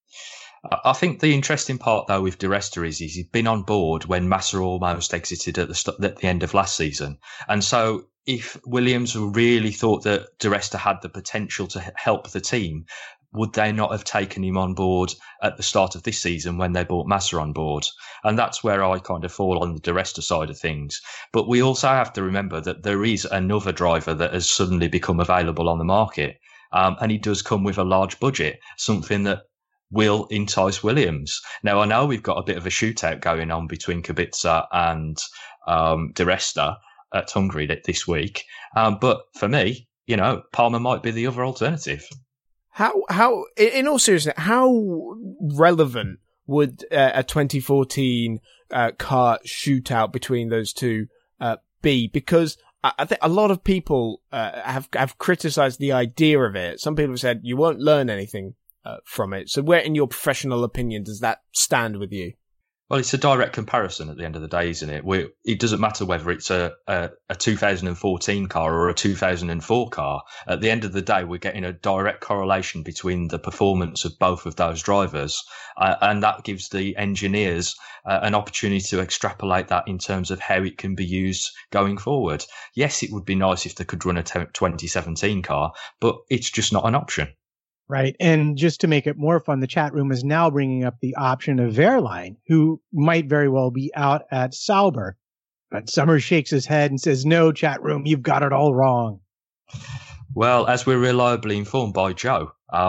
I think the interesting part, though, with Di Resta is he's been on board when Massa almost exited at the, st- at the end of last season. And so if Williams really thought that Di Resta had the potential to help the team, would they not have taken him on board at the start of this season when they brought Massa on board? And that's where I kind of fall on the Di Resta side of things. But we also have to remember that there is another driver that has suddenly become available on the market. Um, and he does come with a large budget, something that will entice Williams. Now, I know we've got a bit of a shootout going on between Kubica and um, Di Resta at Hungary this week. Um, but for me, you know, Palmer might be the other alternative. How, how, in all seriousness, how relevant would uh, a twenty fourteen uh, car shootout between those two uh, be? Because I, I think a lot of people uh, have have criticized the idea of it. Some people have said you won't learn anything uh, from it. So where, in your professional opinion, does that stand with you? Well, it's a direct comparison at the end of the day, isn't it? We're, it doesn't matter whether it's a, a, a two thousand fourteen car or a two thousand four car. At the end of the day, we're getting a direct correlation between the performance of both of those drivers. Uh, and that gives the engineers uh, an opportunity to extrapolate that in terms of how it can be used going forward. Yes, it would be nice if they could run a twenty seventeen car, but it's just not an option. Right. And just to make it more fun, the chat room is now bringing up the option of Wehrlein, who might very well be out at Sauber. But Summers shakes his head and says, no, chat room, you've got it all wrong. Well, as we're reliably informed by Joe, um,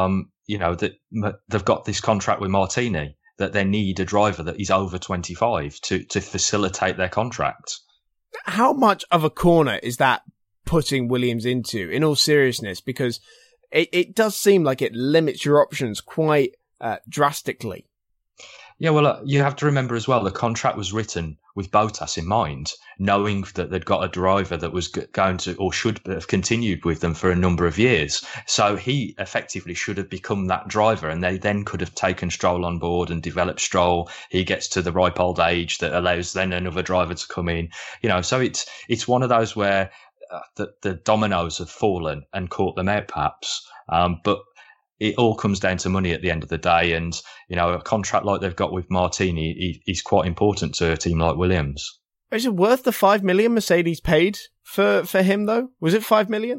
you know, that they've got this contract with Martini, that they need a driver that is over twenty-five to, to facilitate their contract. How much of a corner is that putting Williams into, in all seriousness? Because it, it does seem like it limits your options quite uh, drastically. Yeah, well, uh, you have to remember as well, the contract was written with Bottas in mind, knowing that they'd got a driver that was g- going to, or should have continued with them for a number of years. So he effectively should have become that driver, and they then could have taken Stroll on board and developed Stroll. He gets to the ripe old age that allows then another driver to come in. You know, so it's it's one of those where uh, the, the dominoes have fallen and caught them out, perhaps. Um, but it all comes down to money at the end of the day. And, you know, a contract like they've got with Martini is quite important to a team like Williams. Is it worth the five million Mercedes paid for, for him, though? Was it five million?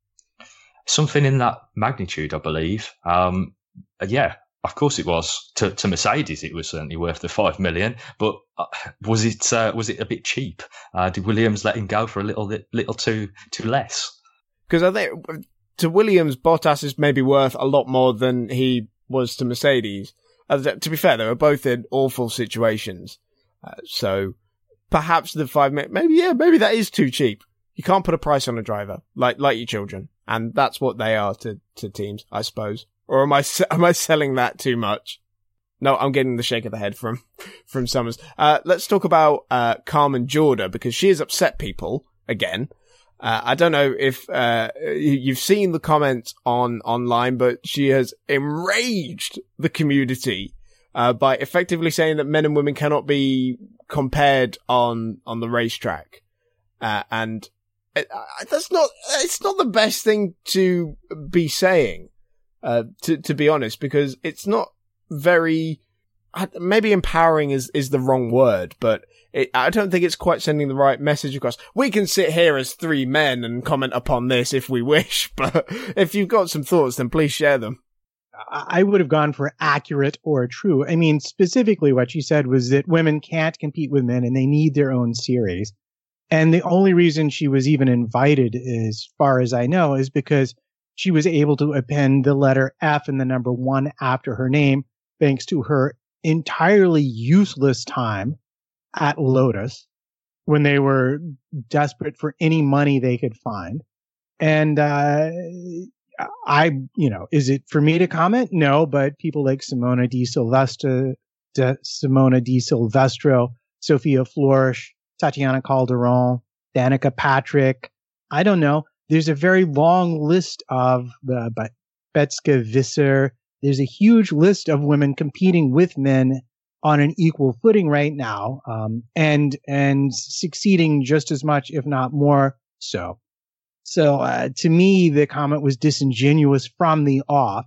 Something in that magnitude, I believe. Um, yeah, of course it was. To, to Mercedes, it was certainly worth the five million. But uh, was it uh, was it a bit cheap? Uh, did Williams let him go for a little little too too less? Because I think, to Williams, Bottas is maybe worth a lot more than he was to Mercedes. Uh, to be fair, they were both in awful situations. Uh, so perhaps the five minutes, maybe, yeah, maybe that is too cheap. You can't put a price on a driver, like, like your children. And that's what they are to, to teams, I suppose. Or am I, am I selling that too much? No, I'm getting the shake of the head from, from Summers. Uh, let's talk about, uh, Carmen Jorda, because she has upset people again. Uh, I don't know if uh, you've seen the comments on online, but she has enraged the community uh, by effectively saying that men and women cannot be compared on on the racetrack, uh, and it, uh, that's not it's not the best thing to be saying, uh, to to be honest, because it's not very maybe empowering is is the wrong word, but. It, I don't think it's quite sending the right message across. We can sit here as three men and comment upon this if we wish, but if you've got some thoughts, then please share them. I would have gone for accurate or true. I mean, specifically what she said was that women can't compete with men and they need their own series. And the only reason she was even invited, as far as I know, is because she was able to append the letter F and the number one after her name, thanks to her entirely useless time at Lotus when they were desperate for any money they could find. And, uh, I, you know, is it for me to comment? No, but people like Simona Di Silvestro, De, Simona Di Silvestro, Sophia Flores, Tatiana Calderon, Danica Patrick. I don't know. There's a very long list of the, but Betska Visser. There's a huge list of women competing with men on an equal footing right now, um, and and succeeding just as much, if not more so. So uh, to me, the comment was disingenuous from the off,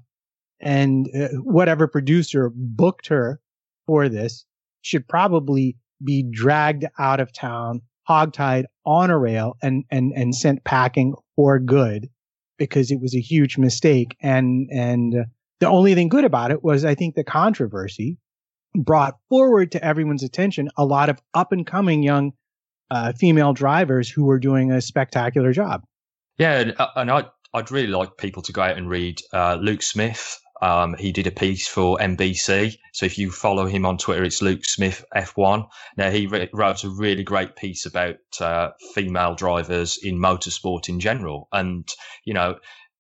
and uh, whatever producer booked her for this should probably be dragged out of town, hogtied on a rail, and and and sent packing for good, because it was a huge mistake. And and uh, the only thing good about it was, I think, the controversy brought forward to everyone's attention a lot of up and coming young uh, female drivers who were doing a spectacular job. Yeah, and, and I'd, I'd really like people to go out and read uh, Luke Smith. Um, he did a piece for N B C. So if you follow him on Twitter, it's Luke Smith F one. Now, he re- wrote a really great piece about uh, female drivers in motorsport in general. And, you know,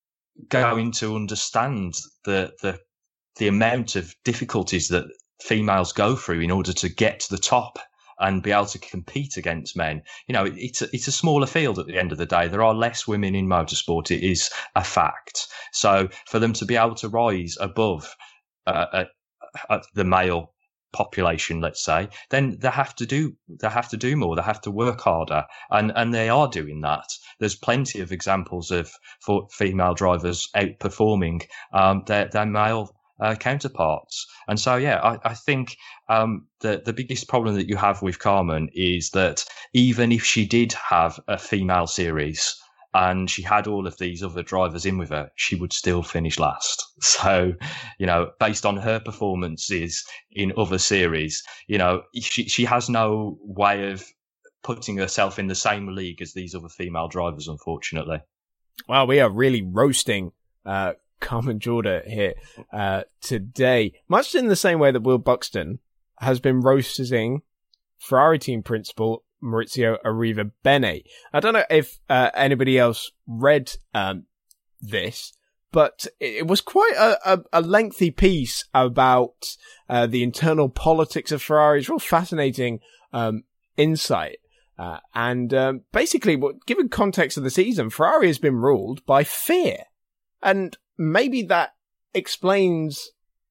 going to understand the the the amount of difficulties that females go through in order to get to the top and be able to compete against men. You know, it, it's a, it's a smaller field at the end of the day. There are less women in motorsport. It is a fact. So for them to be able to rise above uh, uh, uh, the male population, let's say, then they have to do they have to do more. They have to work harder, and and they are doing that. There's plenty of examples of for female drivers outperforming um, their their male Uh, counterparts. And so, yeah, I, I think um, the, the biggest problem that you have with Carmen is that even if she did have a female series and she had all of these other drivers in with her, she would still finish last. So, you know, based on her performances in other series, you know, she, she has no way of putting herself in the same league as these other female drivers, unfortunately. Wow, we are really roasting uh Carmen Jorda here uh, today, much in the same way that Will Buxton has been roasting Ferrari team principal Maurizio Arrivabene. I don't know if uh, anybody else read um, this, but it was quite a, a, a lengthy piece about uh, the internal politics of Ferrari. It's real fascinating um, insight. Uh, and um, basically, what, given context of the season, Ferrari has been ruled by fear. And maybe that explains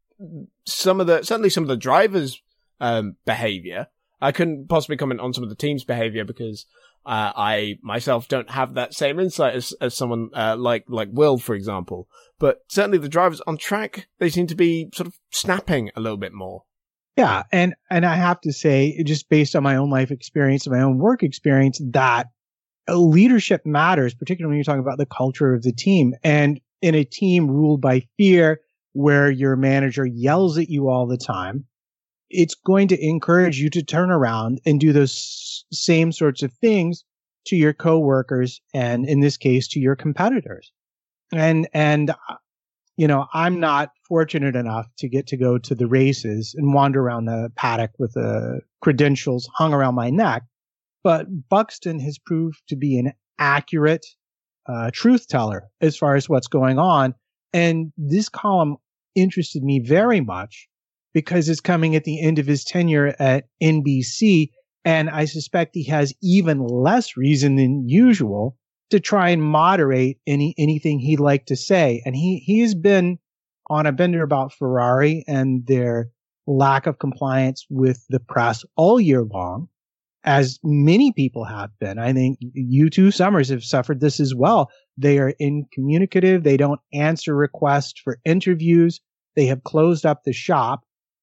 some of the, certainly some of the drivers' um, behavior. I couldn't possibly comment on some of the team's behavior because uh, I myself don't have that same insight as, as someone uh, like like Will, for example. But certainly the drivers on track, they seem to be sort of snapping a little bit more. Yeah, and and I have to say, just based on my own life experience, my own work experience, that leadership matters, particularly when you're talking about the culture of the team. And in a team ruled by fear, where your manager yells at you all the time, it's going to encourage you to turn around and do those same sorts of things to your coworkers and, in this case, to your competitors. And, and, you know, I'm not fortunate enough to get to go to the races and wander around the paddock with the credentials hung around my neck. But Buxton has proved to be an accurate uh, truth teller as far as what's going on. And this column interested me very much, because it's coming at the end of his tenure at N B C, and I suspect he has even less reason than usual to try and moderate any anything he'd like to say. And he, he has been on a bender about Ferrari and their lack of compliance with the press all year long, as many people have been. I think you two Summers have suffered this as well. They are incommunicative. They don't answer requests for interviews. They have closed up the shop.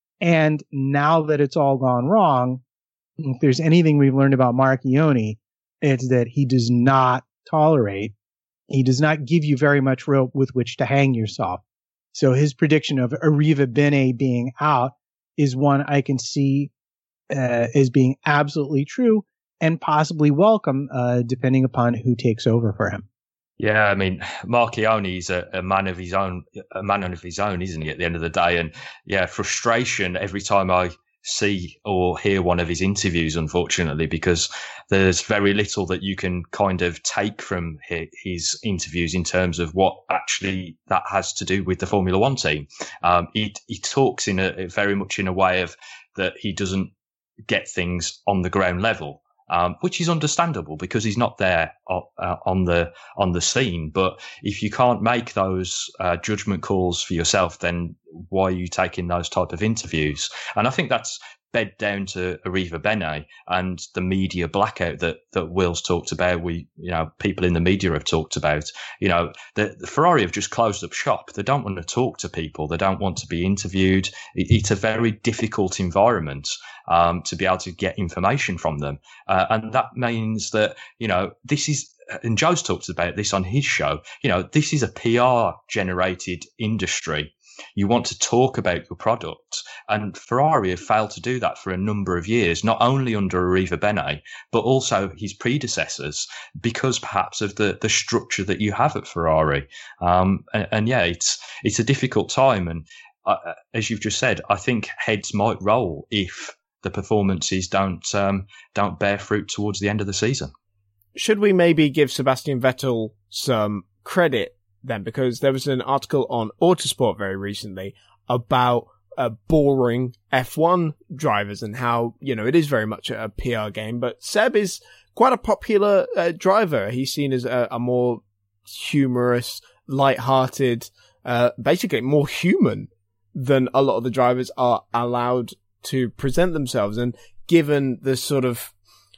And now that it's all gone wrong, if there's anything we've learned about Marchionne, it's that he does not tolerate, he does not give you very much rope with which to hang yourself. So his prediction of Arrivabene being out is one I can see uh, as being absolutely true and possibly welcome, uh, depending upon who takes over for him. Yeah, I mean, Marchionne is a, a man of his own, a man of his own, isn't he, at the end of the day? And yeah, frustration every time I see or hear one of his interviews, unfortunately, because there's very little that you can kind of take from his, his interviews in terms of what actually that has to do with the Formula One team. Um, he, he talks in a very much in a way of that he doesn't get things on the ground level. Um, which is understandable because he's not there uh, on the on the scene. But if you can't make those uh, judgment calls for yourself, then why are you taking those type of interviews? And I think that's bed down to Arrivabene and the media blackout that that Will's talked about. We, you know, people in the media have talked about. You know, the, the Ferrari have just closed up shop. They don't want to talk to people. They don't want to be interviewed. It, it's a very difficult environment um, to be able to get information from them, uh, and that means that, you know, this is. And Joe's talked about this on his show. You know, this is a P R generated industry. You want to talk about your product, and Ferrari have failed to do that for a number of years, not only under Arrivabene, but also his predecessors, because perhaps of the, the structure that you have at Ferrari. Um, and, and yeah, it's it's a difficult time. And uh, as you've just said, I think heads might roll if the performances don't um, don't bear fruit towards the end of the season. Should we maybe give Sebastian Vettel some credit then? Because there was an article on Autosport very recently about uh, boring F one drivers and how, you know, it is very much a P R game. But Seb is quite a popular uh, driver. He's seen as a, a more humorous, light-hearted, uh, basically more human than a lot of the drivers are allowed to present themselves. And given the sort of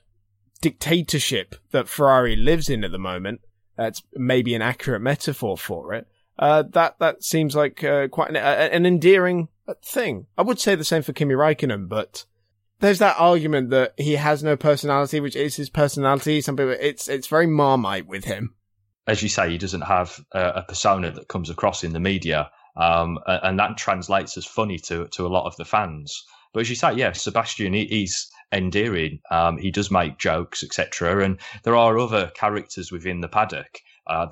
dictatorship that Ferrari lives in at the moment, that's maybe an accurate metaphor for it. Uh, that, that seems like, uh, quite an, uh, an endearing thing. I would say the same for Kimi Räikkönen, but there's that argument that he has no personality, which is his personality. Some people, it's, it's very Marmite with him. As you say, he doesn't have a, a persona that comes across in the media. Um, and that translates as funny to, to a lot of the fans. But as you say, yeah, Sebastian, he, he's endearing. Um, he does make jokes, et cetera. And there are other characters within the paddock uh, that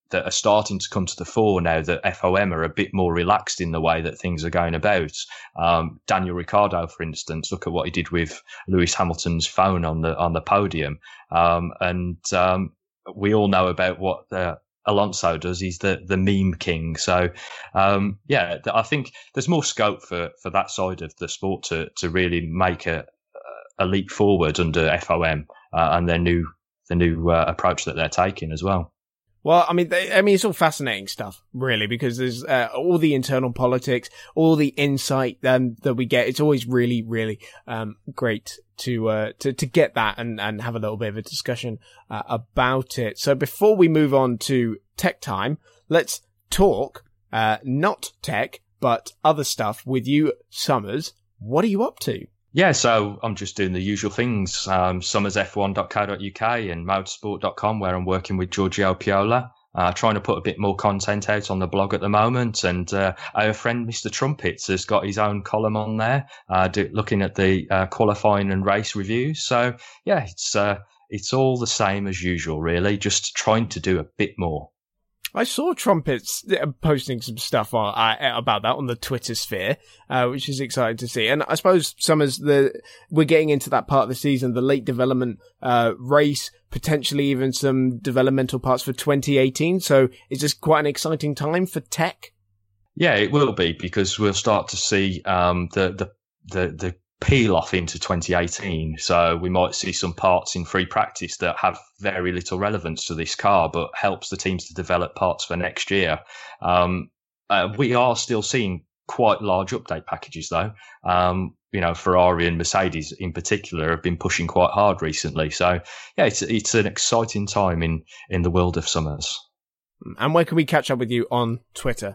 that are starting to come to the fore now that F O M are a bit more relaxed in the way that things are going about. Um, Daniel Ricciardo, for instance, look at what he did with Lewis Hamilton's phone on the on the podium, um, and um, we all know about what the Alonso does. He's the, the meme king. So, um, yeah, I think there's more scope for, for that side of the sport to, to really make a, a leap forward under F O M uh, and their new the new uh, approach that they're taking as well. Well, I mean, they, I mean, it's all fascinating stuff, really, because there's uh, all the internal politics, all the insight um, that we get. It's always really, really um, great to uh, to to get that and, and have a little bit of a discussion uh, about it. So before we move on to tech time, let's talk uh, not tech but other stuff with you, Summers. What are you up to? Yeah, so I'm just doing the usual things, um, summers f one dot co dot u k and motorsport dot com, where I'm working with Giorgio Piola, uh, trying to put a bit more content out on the blog at the moment. And uh, our friend Mister Trumpets has got his own column on there, uh, do, looking at the uh, qualifying and race reviews. So, yeah, it's uh, it's all the same as usual, really, just trying to do a bit more. I saw Trumpets posting some stuff on, uh, about that on the Twitter sphere, uh, which is exciting to see. And I suppose Summers, the we're getting into that part of the season, the late development uh, race, potentially even some developmental parts for twenty eighteen. So is this quite an exciting time for tech? Yeah, it will be, because we'll start to see um, the the the the. peel off into twenty eighteen. So we might see some parts in free practice that have very little relevance to this car, but helps the teams to develop parts for next year. Um, uh, we are still seeing quite large update packages though. Um, you know, Ferrari and Mercedes in particular have been pushing quite hard recently. So yeah, it's, it's an exciting time in, in the world of Summers. And where can we catch up with you on Twitter?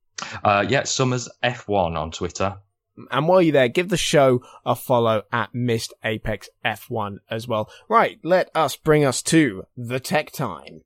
Uh, yeah, Summers F one on Twitter. And while you're there, give the show a follow at Missed Apex F one as well. Right, let us bring us to the tech time.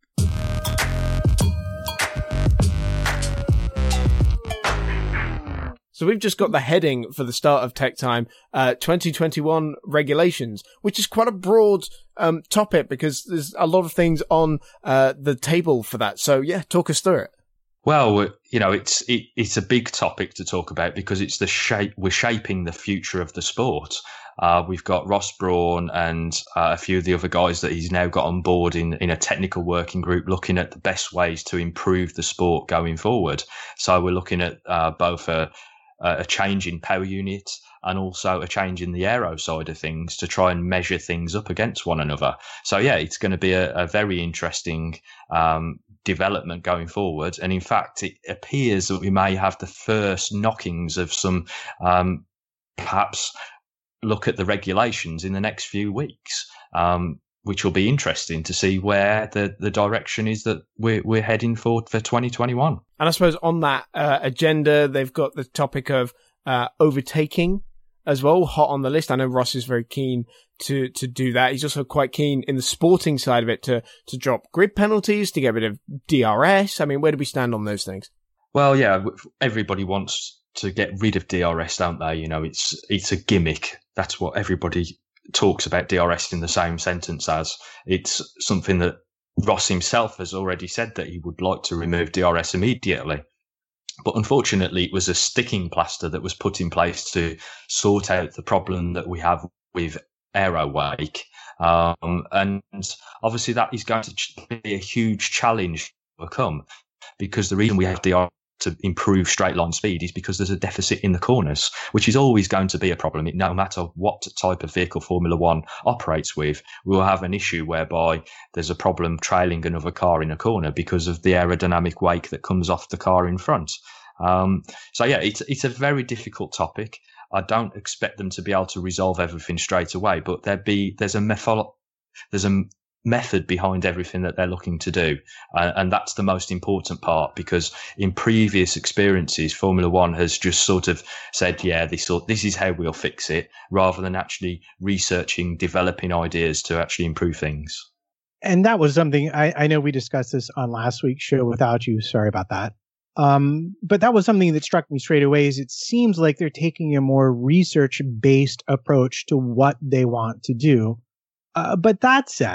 So we've just got the heading for the start of Tech Time, uh, twenty twenty-one regulations, which is quite a broad um, topic because there's a lot of things on uh, the table for that. So yeah, talk us through it. Well, you know, it's it, it's a big topic to talk about because it's the shape we're shaping the future of the sport. Uh, we've got Ross Brawn and uh, a few of the other guys that he's now got on board in, in a technical working group looking at the best ways to improve the sport going forward. So we're looking at uh, both a, a change in power unit and also a change in the aero side of things to try and measure things up against one another. So, yeah, it's going to be a, a very interesting um development going forward. And in fact, it appears that we may have the first knockings of some, um, perhaps look at the regulations in the next few weeks, um, which will be interesting to see where the, the direction is that we're, we're heading for for twenty twenty-one. And I suppose on that uh, agenda, they've got the topic of uh, overtaking as well, hot on the list. I know Ross is very keen to, to do that. He's also quite keen in the sporting side of it to, to drop grid penalties, to get rid of D R S. I mean, where do we stand on those things? Well, yeah, everybody wants to get rid of D R S, don't they? You know, it's, it's a gimmick. That's what everybody talks about D R S in the same sentence as. It's something that Ross himself has already said that he would like to remove D R S immediately. But unfortunately, it was a sticking plaster that was put in place to sort out the problem that we have with aero wake. Um, and obviously that is going to be a huge challenge to overcome, because the reason we have D R S to improve straight line speed is because there's a deficit in the corners, which is always going to be a problem. No matter what type of vehicle Formula One operates with, we will have an issue whereby there's a problem trailing another car in a corner because of the aerodynamic wake that comes off the car in front. Um, so yeah, it's, it's a very difficult topic. I don't expect them to be able to resolve everything straight away, but there be, there's a method, there's a method behind everything that they're looking to do. Uh, and that's the most important part, because in previous experiences, Formula One has just sort of said, yeah, this, this is how we'll fix it, rather than actually researching, developing ideas to actually improve things. And that was something I, I know we discussed this on last week's show without you. Sorry about that. Um, but that was something that struck me straight away, is it seems like they're taking a more research based approach to what they want to do. Uh, but that said,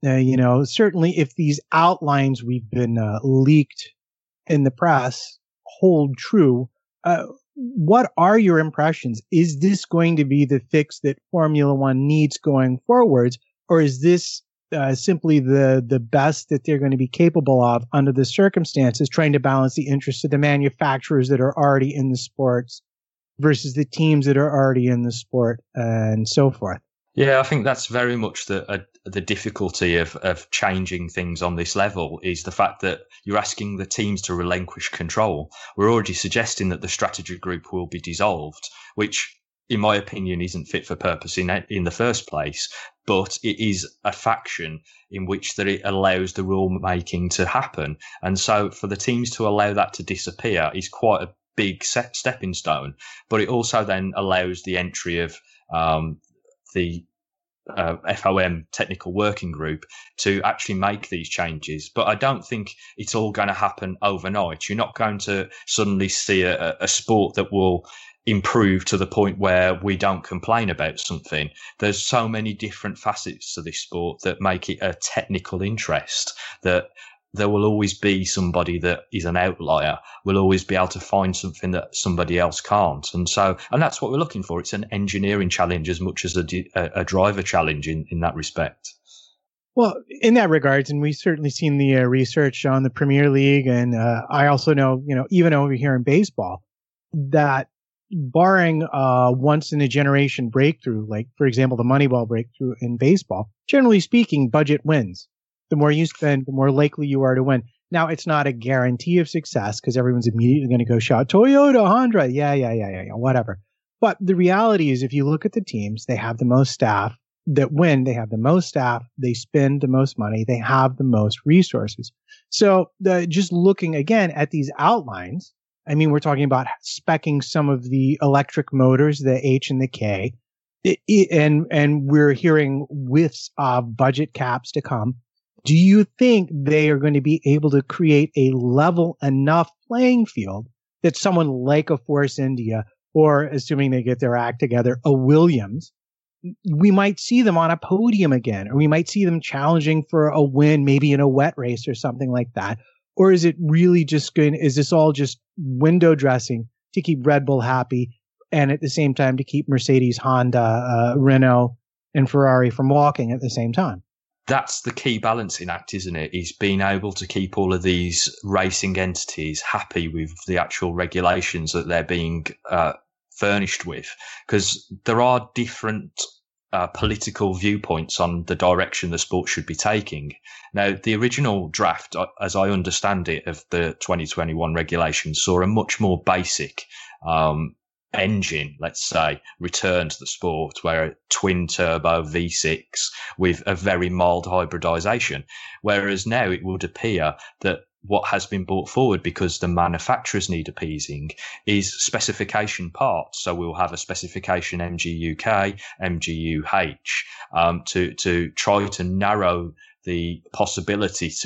Uh, you know, certainly if these outlines we've been uh, leaked in the press hold true, uh, what are your impressions? Is this going to be the fix that Formula One needs going forwards, or is this uh, simply the the best that they're going to be capable of under the circumstances, trying to balance the interests of the manufacturers that are already in the sports versus the teams that are already in the sport and so forth? Yeah, I think that's very much the uh, the difficulty of, of changing things on this level is the fact that you're asking the teams to relinquish control. We're already suggesting that the strategy group will be dissolved, which, in my opinion, isn't fit for purpose in in the first place. But it is a faction in which that it allows the rule making to happen, and so for the teams to allow that to disappear is quite a big set stepping stone. But it also then allows the entry of um, the uh, F O M technical working group to actually make these changes. But I don't think it's all going to happen overnight. You're not going to suddenly see a, a sport that will improve to the point where we don't complain about something. There's so many different facets to this sport that make it a technical interest that there will always be somebody that is an outlier, will always be able to find something that somebody else can't. And so, and that's what we're looking for. It's an engineering challenge as much as a, a driver challenge in, in that respect. Well, in that regards, and we've certainly seen the uh, research on the Premier League, and uh, I also know, you know, even over here in baseball, that barring uh once in a generation breakthrough, like for example the Moneyball breakthrough in baseball, generally speaking, budget wins. The more you spend, the more likely you are to win. Now, it's not a guarantee of success because everyone's immediately going to go shout Toyota, Honda, yeah, yeah, yeah, yeah, yeah, whatever. But the reality is, if you look at the teams, they have the most staff that win. They have the most staff. They spend the most money. They have the most resources. So the, just looking again at these outlines, I mean, we're talking about speccing some of the electric motors, the H and the K, it, it, and and we're hearing whiffs of budget caps to come. Do you think they are going to be able to create a level enough playing field that someone like a Force India, or assuming they get their act together, a Williams, we might see them on a podium again, or we might see them challenging for a win, maybe in a wet race or something like that? Or is it really just going, is this all just window dressing to keep Red Bull happy and at the same time to keep Mercedes, Honda, uh, Renault, and Ferrari from walking at the same time? That's the key balancing act, isn't it? Is being able to keep all of these racing entities happy with the actual regulations that they're being uh, furnished with. Because there are different uh, political viewpoints on the direction the sport should be taking. Now, the original draft, as I understand it, of the twenty twenty-one regulations saw a much more basic um engine, let's say, return to the sport, where a twin turbo V six with a very mild hybridization. Whereas now it would appear that what has been brought forward, because the manufacturers need appeasing, is specification parts. So we'll have a specification M G U K, M G U H, um, to, to try to narrow the possibility to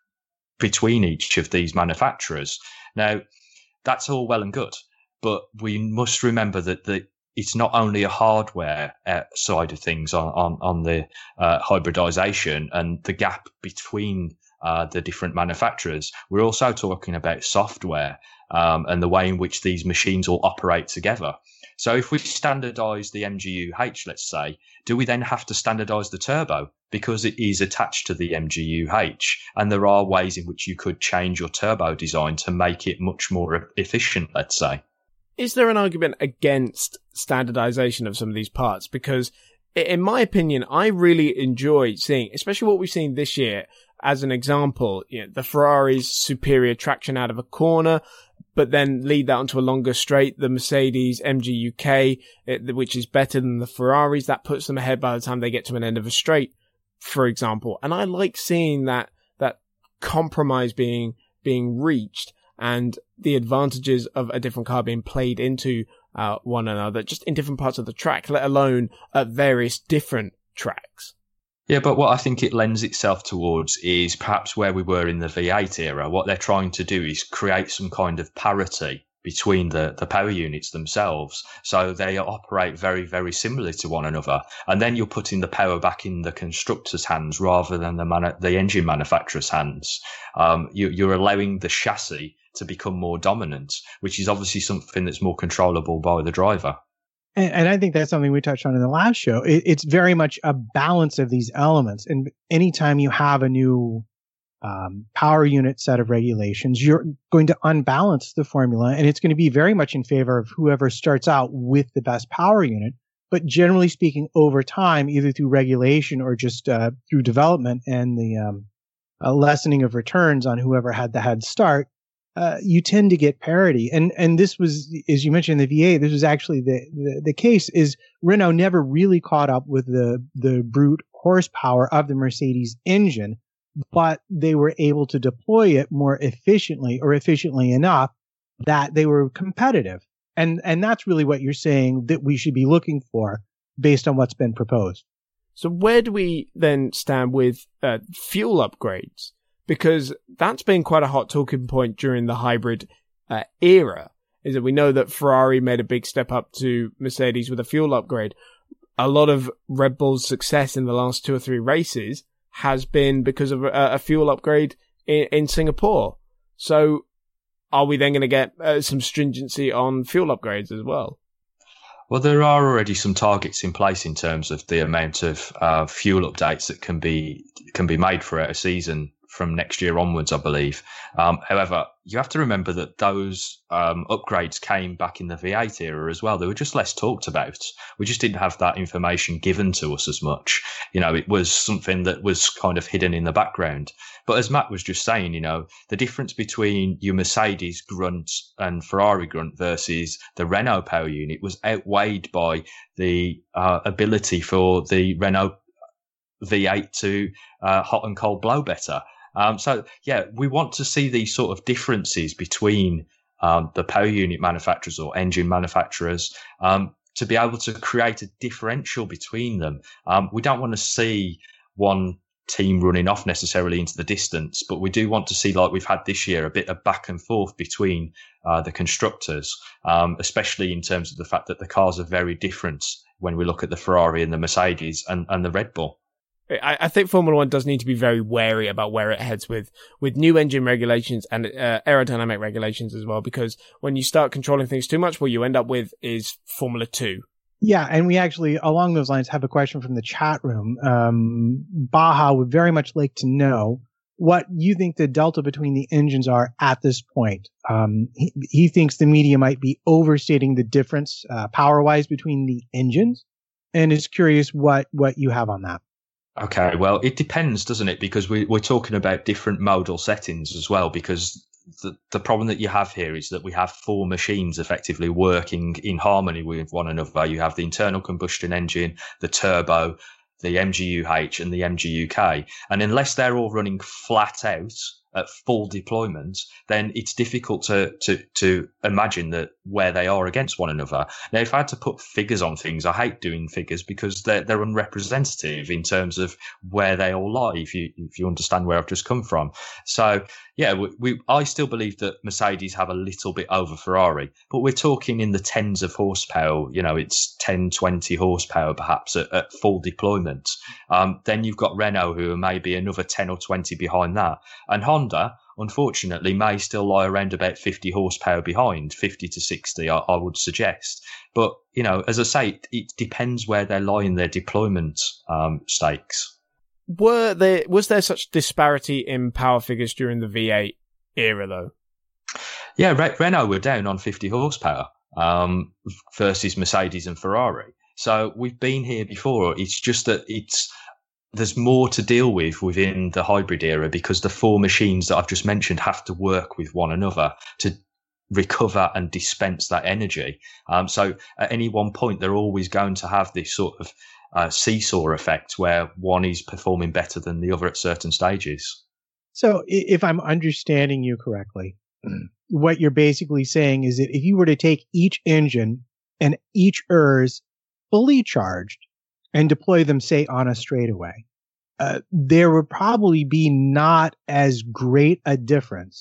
between each of these manufacturers. Now, that's all well and good. But we must remember that the, it's not only a hardware uh, side of things on, on, on the uh, hybridization and the gap between uh, the different manufacturers. We're also talking about software um, and the way in which these machines all operate together. So if we standardize the M G U H, let's say, do we then have to standardize the turbo? Because it is attached to the M G U H, and there are ways in which you could change your turbo design to make it much more efficient, let's say. Is there an argument against standardization of some of these parts? Because in my opinion, I really enjoy seeing, especially what we've seen this year, as an example, you know, the Ferrari's superior traction out of a corner, but then lead that onto a longer straight. The Mercedes M G U K, it, which is better than the Ferraris, that puts them ahead by the time they get to an end of a straight, for example. And I like seeing that, that compromise being, being reached, and the advantages of a different car being played into uh, one another, just in different parts of the track, let alone at various different tracks. Yeah, but what I think it lends itself towards is perhaps where we were in the V eight era. What they're trying to do is create some kind of parity between the, the power units themselves. So they operate very, very similarly to one another. And then you're putting the power back in the constructor's hands rather than the man- the engine manufacturer's hands. Um, you, you're allowing the chassis to become more dominant, which is obviously something that's more controllable by the driver. And, and I think that's something we touched on in the last show. It, it's very much a balance of these elements. And anytime you have a new Um, power unit set of regulations, you're going to unbalance the formula, and it's going to be very much in favor of whoever starts out with the best power unit. But generally speaking, over time, either through regulation or just uh, through development and the um, uh, lessening of returns on whoever had the head start, uh, you tend to get parity. And and this was, as you mentioned, the V eight. This was actually the, the the case. Is Renault never really caught up with the the brute horsepower of the Mercedes engine, but they were able to deploy it more efficiently, or efficiently enough that they were competitive. And and that's really what you're saying that we should be looking for based on what's been proposed. So where do we then stand with uh, fuel upgrades? Because that's been quite a hot talking point during the hybrid uh, era, is that we know that Ferrari made a big step up to Mercedes with a fuel upgrade. A lot of Red Bull's success in the last two or three races has been because of a, a fuel upgrade in, in Singapore. So are we then going to get uh, some stringency on fuel upgrades as well? Well, there are already some targets in place in terms of the amount of uh, fuel updates that can be can be made for a season from next year onwards, I believe. Um, however, you have to remember that those um, upgrades came back in the V eight era as well. They were just less talked about. We just didn't have that information given to us as much. You know, it was something that was kind of hidden in the background. But as Matt was just saying, you know, the difference between your Mercedes grunt and Ferrari grunt versus the Renault power unit was outweighed by the uh, ability for the Renault V eight to uh, hot and cold blow better. Um, so, yeah, we want to see these sort of differences between um, the power unit manufacturers or engine manufacturers um, to be able to create a differential between them. Um, we don't want to see one team running off necessarily into the distance, but we do want to see, like we've had this year, a bit of back and forth between uh, the constructors, um, especially in terms of the fact that the cars are very different when we look at the Ferrari and the Mercedes and, and the Red Bull. I, I think Formula One does need to be very wary about where it heads with, with new engine regulations and uh, aerodynamic regulations as well, because when you start controlling things too much, what you end up with is Formula Two. Yeah, and we actually, along those lines, have a question from the chat room. Um, Baja would very much like to know what you think the delta between the engines are at this point. Um, he, he thinks the media might be overstating the difference uh, power-wise between the engines, and is curious what, what you have on that. Okay, well, it depends, doesn't it? Because we, we're talking about different modal settings as well, because the, the problem that you have here is that we have four machines effectively working in harmony with one another. You have the internal combustion engine, the turbo, the M G U H and the M G U K. And unless they're all running flat out at full deployment, then it's difficult to, to, to imagine that where they are against one another. Now, if I had to put figures on things, I hate doing figures because they're, they're unrepresentative in terms of where they all lie, if you, if you understand where I've just come from. So, yeah, we, we, I still believe that Mercedes have a little bit over Ferrari, but we're talking in the tens of horsepower. You know, it's ten, twenty horsepower perhaps at, at full deployment. Um, then you've got Renault, who are maybe another ten or twenty behind that. And Honda, unfortunately, may still lie around about fifty horsepower behind, fifty to sixty, I, I would suggest. But, you know, as I say, it, it depends where they lie in their deployment um, stakes. Were there, was there such disparity in power figures during the V eight era, though? Yeah, Re- Renault were down on fifty horsepower um, versus Mercedes and Ferrari. So we've been here before. It's just that it's there's more to deal with within the hybrid era because the four machines that I've just mentioned have to work with one another to recover and dispense that energy. Um, so at any one point, they're always going to have this sort of uh, seesaw effect where one is performing better than the other at certain stages. So if I'm understanding you correctly, what you're basically saying is that if you were to take each engine and each E R S fully charged and deploy them, say, on a straightaway, uh, there would probably be not as great a difference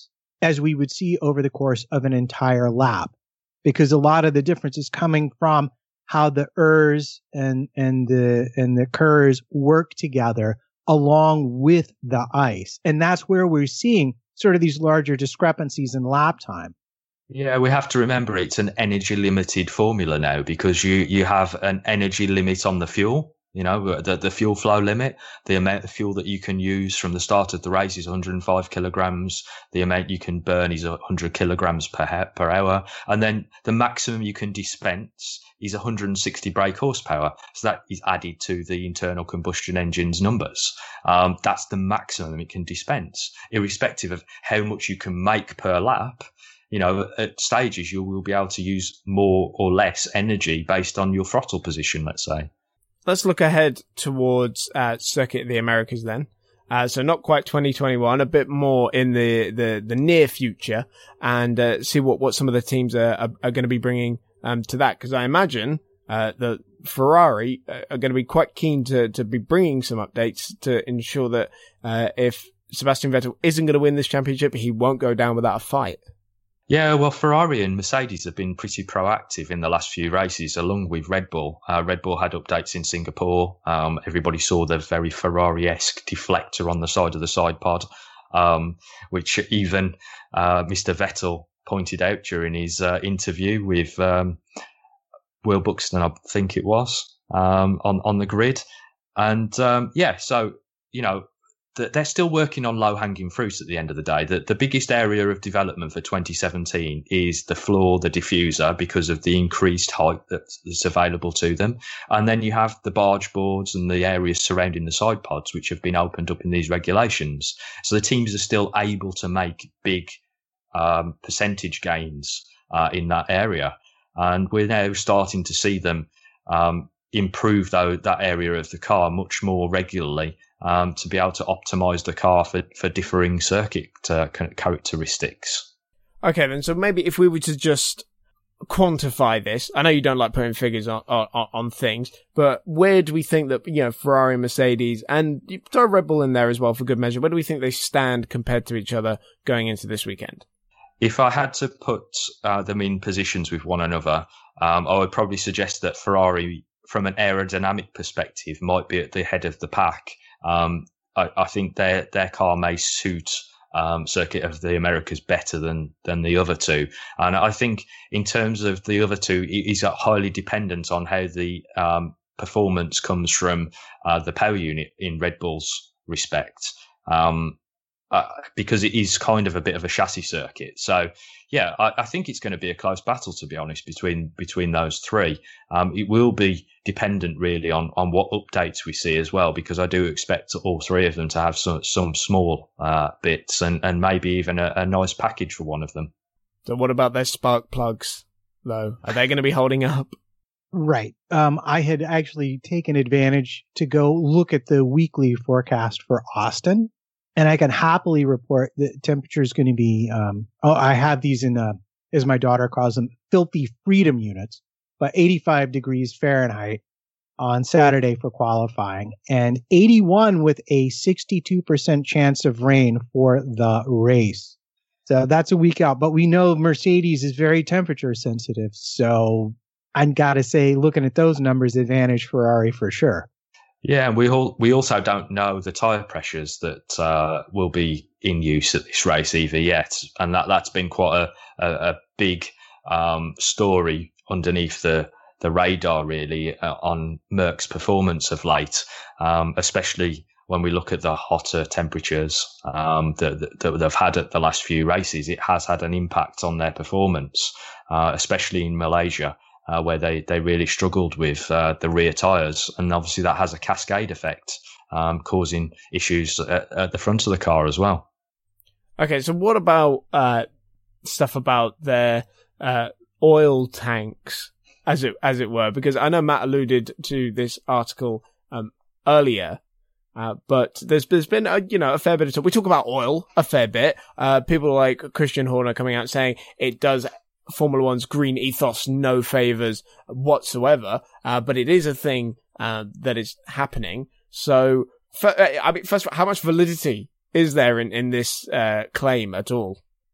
as we would see over the course of an entire lap, because a lot of the difference is coming from how the E Rs and, and the, and the Kers work together along with the ice. And that's where we're seeing sort of these larger discrepancies in lap time. Yeah, we have to remember it's an energy limited formula now, because you, you have an energy limit on the fuel, you know, the, the fuel flow limit. The amount of fuel that you can use from the start of the race is one hundred five kilograms. The amount you can burn is one hundred kilograms per, per hour. And then the maximum you can dispense is one hundred sixty brake horsepower. So that is added to the internal combustion engine's numbers. Um, that's the maximum it can dispense, irrespective of how much you can make per lap. You know, at stages, you will be able to use more or less energy based on your throttle position, let's say. Let's look ahead towards uh, Circuit of the Americas then. Uh, so not quite twenty twenty-one, a bit more in the, the, the near future, and uh, see what, what some of the teams are, are, are going to be bringing um, to that. Because I imagine uh, that Ferrari are going to be quite keen to, to be bringing some updates to ensure that uh, if Sebastian Vettel isn't going to win this championship, he won't go down without a fight. Yeah, well, Ferrari and Mercedes have been pretty proactive in the last few races, along with Red Bull. Uh, Red Bull had updates in Singapore. Um, everybody saw the very Ferrari-esque deflector on the side of the side pod, um, which even uh, Mister Vettel pointed out during his uh, interview with um, Will Buxton, I think it was, um, on, on the grid. And um, yeah, so, you know, they're still working on low-hanging fruit at the end of the day. The, the biggest area of development for twenty seventeen is the floor, the diffuser, because of the increased height that's available to them. And then you have the barge boards and the areas surrounding the side pods, which have been opened up in these regulations. So the teams are still able to make big um, percentage gains uh, in that area. And we're now starting to see them um, improve though, that area of the car much more regularly. Um, to be able to optimize the car for, for differing circuit uh, characteristics. Okay, then, so maybe if we were to just quantify this, I know you don't like putting figures on, on, on things, but where do we think that, you know, Ferrari, Mercedes, and you throw Red Bull in there as well for good measure, where do we think they stand compared to each other going into this weekend? If I had to put uh, them in positions with one another, um, I would probably suggest that Ferrari, from an aerodynamic perspective, might be at the head of the pack. Um, I, I think their their car may suit um, Circuit of the Americas better than than the other two, and I think in terms of the other two, it is highly dependent on how the um, performance comes from uh, the power unit in Red Bull's respect, um, uh, because it is kind of a bit of a chassis circuit. So yeah, I, I think it's going to be a close battle, to be honest, between between those three. Um, it will be dependent really on, on what updates we see as well, because I do expect all three of them to have some, some small uh, bits and, and maybe even a, a nice package for one of them. So what about their spark plugs, though? Are they going to be holding up? Right. Um, I had actually taken advantage to go look at the weekly forecast for Austin, and I can happily report that temperature is going to be, um, oh, I have these in, uh, as my daughter calls them, filthy freedom units, but eighty-five degrees Fahrenheit on Saturday for qualifying, and eighty-one with a sixty-two percent chance of rain for the race. So that's a week out, but we know Mercedes is very temperature sensitive. So I gotta say, looking at those numbers, advantage Ferrari for sure. Yeah, and we all, we also don't know the tyre pressures that uh, will be in use at this race either yet, and that that's been quite a a, a big um, story underneath the the radar really uh, on Merck's performance of late, um, especially when we look at the hotter temperatures um, that, that they've had at the last few races. It has had an impact on their performance, uh, especially in Malaysia, uh, where they, they really struggled with uh, the rear tyres. And obviously that has a cascade effect, um, causing issues at, at the front of the car as well. Okay, so what about uh, stuff about their uh, oil tanks, as it as it were? Because I know Matt alluded to this article um, earlier, uh, but there's there's been a, you know a fair bit of talk. We talk about oil a fair bit. Uh, people like Christian Horner coming out saying it does Formula One's green ethos no favors whatsoever, uh, but it is a thing uh, that is happening. So, for, I mean, first of all, how much validity is there in in this uh, claim at all?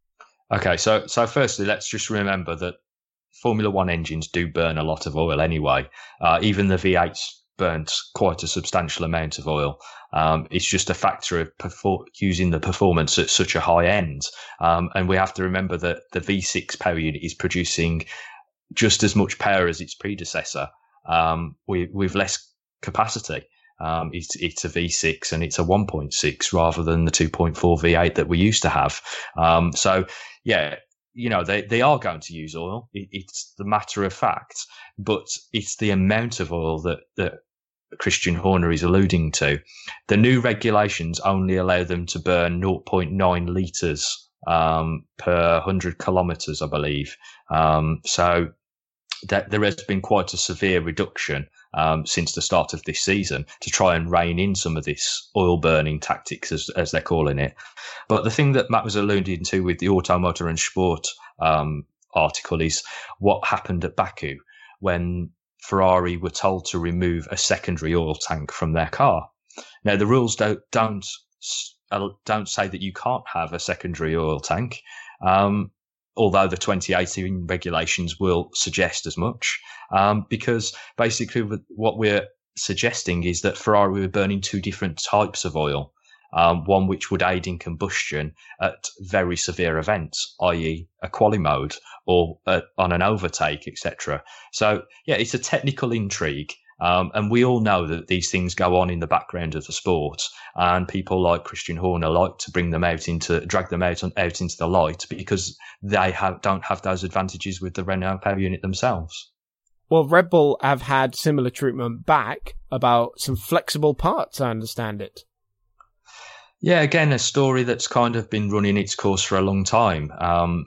Okay, so so firstly, let's just remember that Formula One engines do burn a lot of oil anyway. Uh, even the V eights burnt quite a substantial amount of oil. Um, it's just a factor of perfor- using the performance at such a high end. Um, and we have to remember that the V six power unit is producing just as much power as its predecessor, um, with, with less capacity. Um, it's, it's a V six and it's a one point six rather than the two point four V eight that we used to have. Um, so, yeah, you know, they, they are going to use oil. It, it's the matter of fact, but it's the amount of oil that, that Christian Horner is alluding to. The new regulations only allow them to burn zero point nine litres um, per one hundred kilometres, I believe. Um, so that there has been quite a severe reduction um, since the start of this season to try and rein in some of this oil burning tactics, as, as they're calling it. But the thing that Matt was alluding to with the Auto, Motor and Sport um, article is what happened at Baku when Ferrari were told to remove a secondary oil tank from their car. Now, the rules don't don't don't say that you can't have a secondary oil tank, um, although the twenty eighteen regulations will suggest as much, um, because basically what we're suggesting is that Ferrari were burning two different types of oil. Um, one which would aid in combustion at very severe events, that is a quali mode or uh, on an overtake, et cetera. So, yeah, it's a technical intrigue. Um, and we all know that these things go on in the background of the sport, and people like Christian Horner like to bring them out into, drag them out, out into the light because they have, don't have those advantages with the Renault power unit themselves. Well, Red Bull have had similar treatment back about some flexible parts, I understand it. Yeah, again, a story that's kind of been running its course for a long time. Um,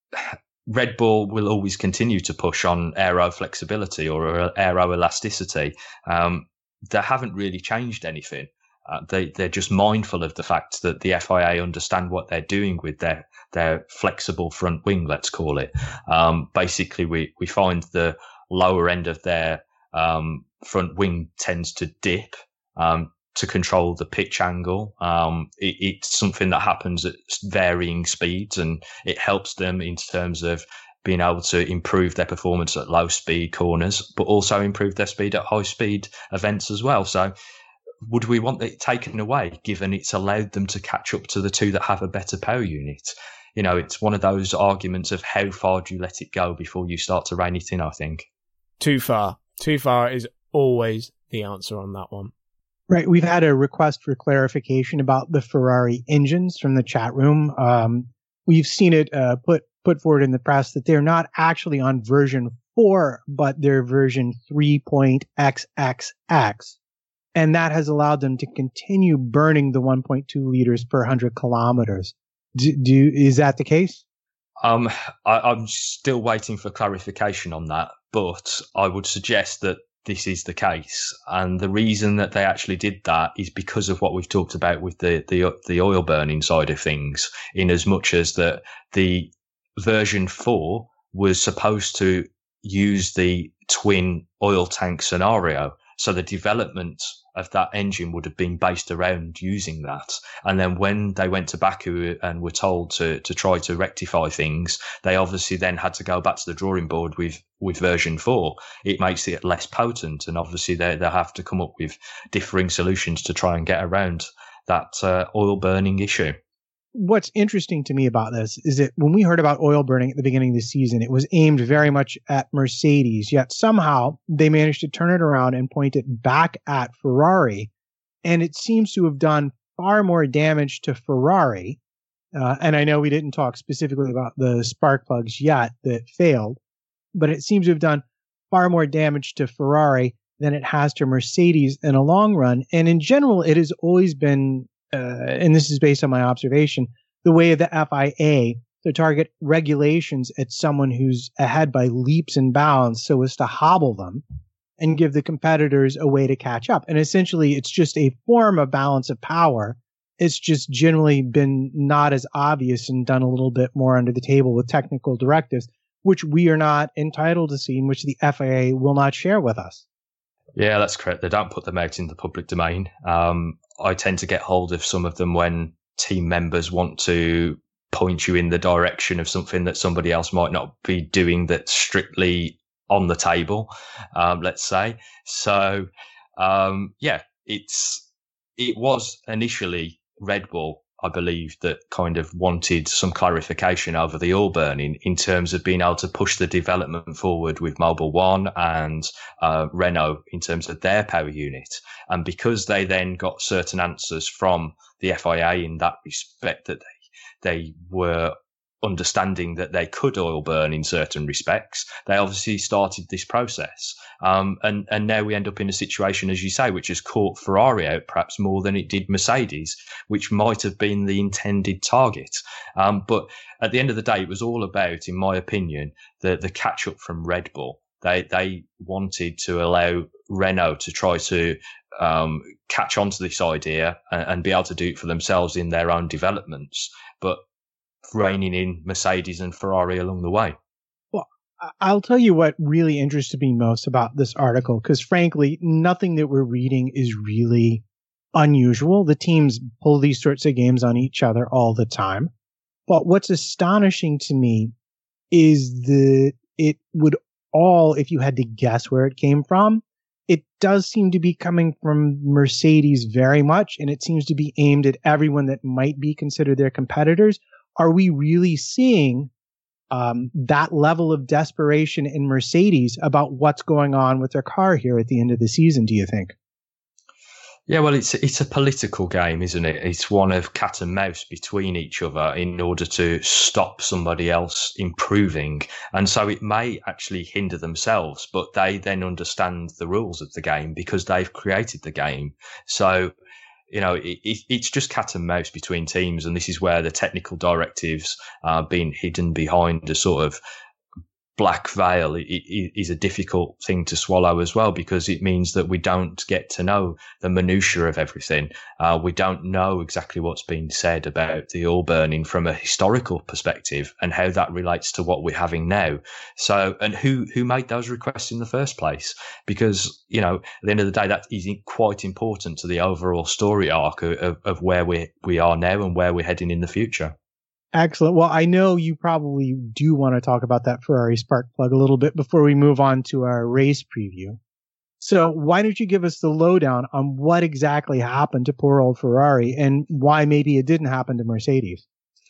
Red Bull will always continue to push on aero flexibility or aero elasticity. Um, they haven't really changed anything. Uh, they, they're just mindful of the fact that the F I A understand what they're doing with their, their flexible front wing, let's call it. Um, basically, we, we find the lower end of their um, front wing tends to dip. Um, to control the pitch angle. Um, it, it's something that happens at varying speeds, and it helps them in terms of being able to improve their performance at low speed corners, but also improve their speed at high speed events as well. So would we want it taken away, given it's allowed them to catch up to the two that have a better power unit? You know, it's one of those arguments of how far do you let it go before you start to rein it in, I think. Too far. Too far is always the answer on that one. Right. We've had a request for clarification about the Ferrari engines from the chat room. Um, we've seen it uh, put put forward in the press that they're not actually on version four, but they're version three point X X X. And that has allowed them to continue burning the one point two liters per one hundred kilometers. Do, do is that the case? Um, I, I'm still waiting for clarification on that, but I would suggest that this is the case. And the reason that they actually did that is because of what we've talked about with the, the, the oil burning side of things, in as much as that the version four was supposed to use the twin oil tank scenario. So the development of that engine would have been based around using that. And then when they went to Baku and were told to, to try to rectify things, they obviously then had to go back to the drawing board with, with version four. It makes it less potent. And obviously they, they'll have to come up with differing solutions to try and get around that uh, oil burning issue. What's interesting to me about this is that when we heard about oil burning at the beginning of the season, it was aimed very much at Mercedes, yet somehow they managed to turn it around and point it back at Ferrari. And it seems to have done far more damage to Ferrari. Uh, and I know we didn't talk specifically about the spark plugs yet that failed, but it seems to have done far more damage to Ferrari than it has to Mercedes in a long run. And in general, it has always been Uh, and this is based on my observation, the way of the F I A to target regulations at someone who's ahead by leaps and bounds so as to hobble them and give the competitors a way to catch up. And essentially, it's just a form of balance of power. It's just generally been not as obvious and done a little bit more under the table with technical directives, which we are not entitled to see, and which the F I A will not share with us. Yeah, that's correct. They don't put them out in the public domain. Um, I tend to get hold of some of them when team members want to point you in the direction of something that somebody else might not be doing that's strictly on the table, um, let's say. So, um, yeah, it's it was initially Red Bull, I believe, that kind of wanted some clarification over the oil burning in terms of being able to push the development forward with Mobil One and uh, Renault in terms of their power unit. And because they then got certain answers from the F I A in that respect, that they, they were understanding that they could oil burn in certain respects, they obviously started this process. Um, and, and now we end up in a situation, as you say, which has caught Ferrari out perhaps more than it did Mercedes, which might have been the intended target. Um, but at the end of the day, it was all about, in my opinion, the, the catch up from Red Bull. They, they wanted to allow Renault to try to um, catch on to this idea and, and be able to do it for themselves in their own developments, but reining in Mercedes and Ferrari along the way. Well, I'll tell you what really interested me most about this article, because frankly, nothing that we're reading is really unusual. The teams pull these sorts of games on each other all the time. But what's astonishing to me is that it would all, if you had to guess where it came from, it does seem to be coming from Mercedes very much, and it seems to be aimed at everyone that might be considered their competitors. Are we really seeing um, that level of desperation in Mercedes about what's going on with their car here at the end of the season, do you think? Yeah, well, it's it's a political game, isn't it? It's one of cat and mouse between each other in order to stop somebody else improving. And so it may actually hinder themselves, but they then understand the rules of the game because they've created the game. So, you know, it, it, it's just cat and mouse between teams. And this is where the technical directives are being hidden behind a sort of black veil. It, it is a difficult thing to swallow as well, because it means that we don't get to know the minutiae of everything. Uh, we don't know exactly what's being said about the oil burning from a historical perspective and how that relates to what we're having now. So, and who, who made those requests in the first place? Because, you know, at the end of the day, that is quite important to the overall story arc of, of where we, we are now and where we're heading in the future. Excellent. Well, I know you probably do want to talk about that Ferrari spark plug a little bit before we move on to our race preview. So why don't you give us the lowdown on what exactly happened to poor old Ferrari and why maybe it didn't happen to Mercedes?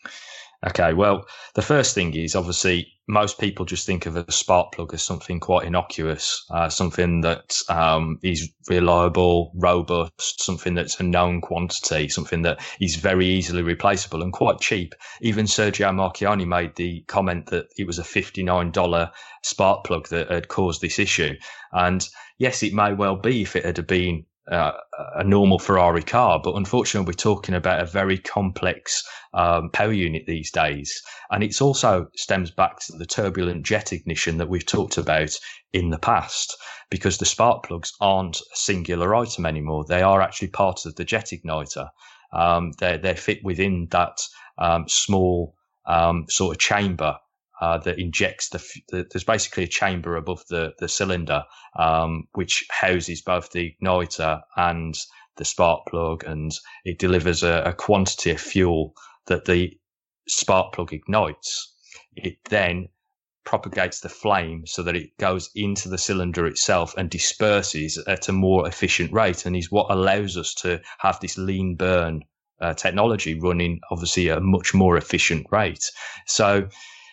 Okay, well, the first thing is obviously most people just think of a spark plug as something quite innocuous, uh, something that um, is reliable, robust, something that's a known quantity, something that is very easily replaceable and quite cheap. Even Sergio Marchionne made the comment that it was a fifty-nine dollars spark plug that had caused this issue. And yes, it may well be if it had been Uh, a normal Ferrari car, but unfortunately we're talking about a very complex um, power unit these days, and it's also stems back to the turbulent jet ignition that we've talked about in the past, because the spark plugs aren't a singular item anymore. They are actually part of the jet igniter. Um, they they fit within that um, small um, sort of chamber Uh, that injects the, the, there's basically a chamber above the, the cylinder, um, which houses both the igniter and the spark plug, and it delivers a, a quantity of fuel that the spark plug ignites. It then propagates the flame so that it goes into the cylinder itself and disperses at a more efficient rate, and is what allows us to have this lean burn uh, technology running obviously at a much more efficient rate. So,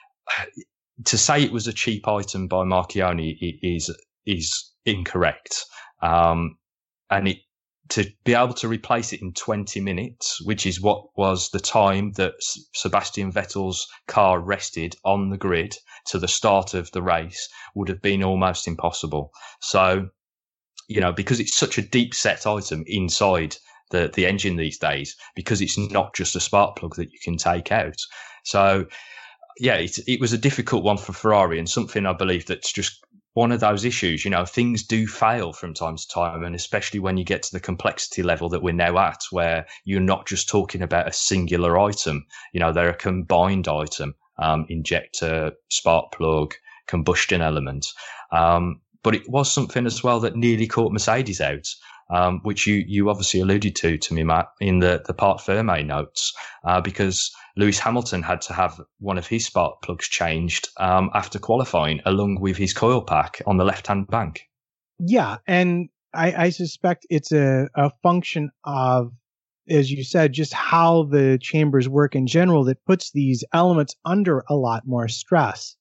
to say it was a cheap item by Marchionne is is incorrect, um, and it to be able to replace it in twenty minutes, which is what was the time that Sebastian Vettel's car rested on the grid to the start of the race, would have been almost impossible. So, you know, because it's such a deep set item inside the the engine these days, because it's not just a spark plug that you can take out. So, yeah, it, it was a difficult one for Ferrari, and something I believe that's just one of those issues. You know, things do fail from time to time, and especially when you get to the complexity level that we're now at, where you're not just talking about a singular item. You know, they're a combined item, um, injector, spark plug, combustion element. Um, but it was something as well that nearly caught Mercedes out, um, which you, you obviously alluded to, to me, Matt, in the, the Part Ferme notes, uh, because Lewis Hamilton had to have one of his spark plugs changed um, after qualifying, along with his coil pack on the left-hand bank. Yeah, and I, I suspect it's a, a function of, as you said, just how the chambers work in general that puts these elements under a lot more stress.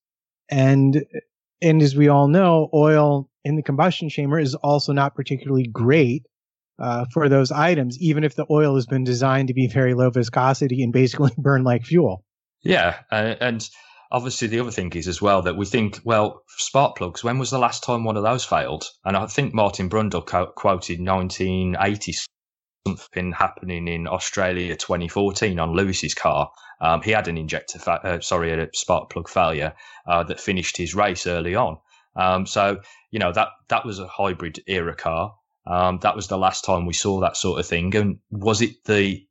And and as we all know, oil in the combustion chamber is also not particularly great uh, for those items, even if the oil has been designed to be very low viscosity and basically burn like fuel. Yeah, uh, and obviously the other thing is as well that we think, well, spark plugs, when was the last time one of those failed? And I think Martin Brundle co- quoted nineteen eighty something happening in Australia twenty fourteen on Lewis's car. Um, he had an injector, fa- uh, sorry, a spark plug failure uh, that finished his race early on. Um, so, you know, that, that was a hybrid era car. Um, that was the last time we saw that sort of thing. And was it the,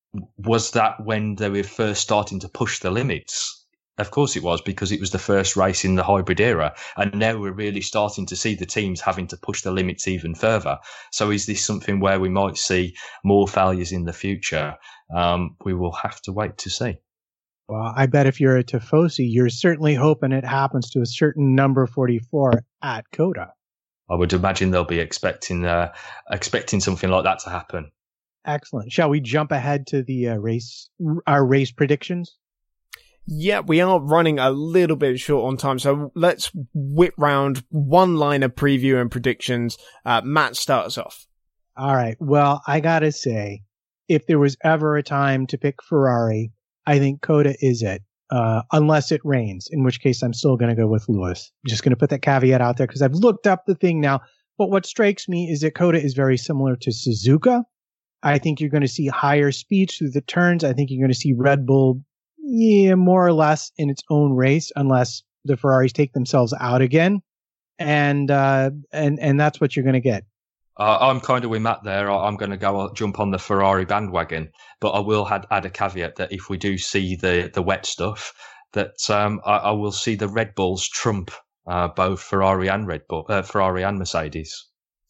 was that when they were first starting to push the limits? Of course it was, because it was the first race in the hybrid era. And now we're really starting to see the teams having to push the limits even further. So is this something where we might see more failures in the future? Um, we will have to wait to see. Well, I bet if you're a Tifosi, you're certainly hoping it happens to a certain number forty-four at COTA. I would imagine they'll be expecting uh, expecting something like that to happen. Excellent. Shall we jump ahead to the uh, race, our race predictions? Yeah, we are running a little bit short on time, so let's whip round one line of preview and predictions. Uh, Matt, start us off. All right. Well, I gotta say, if there was ever a time to pick Ferrari, I think COTA is it, uh, unless it rains, in which case I'm still going to go with Lewis. I'm just going to put that caveat out there because I've looked up the thing now. But what strikes me is that COTA is very similar to Suzuka. I think you're going to see higher speeds through the turns. I think you're going to see Red Bull, yeah, more or less in its own race, unless the Ferraris take themselves out again. And, uh, and, and that's what you're going to get. Uh, I'm kind of with Matt there. I'm going to go jump on the Ferrari bandwagon, but I will add, add a caveat that if we do see the, the wet stuff, that um, I, I will see the Red Bulls trump uh, both Ferrari and Red Bull, uh, Ferrari and Mercedes.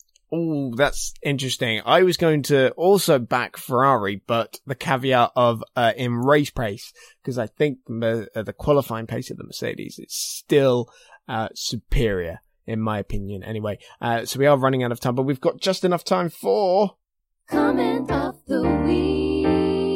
Oh, that's interesting. I was going to also back Ferrari, but the caveat of uh, in race pace, because I think the, uh, the qualifying pace of the Mercedes is still uh, superior. In my opinion, anyway. Uh, so we are running out of time, but we've got just enough time for... Comment of the Week.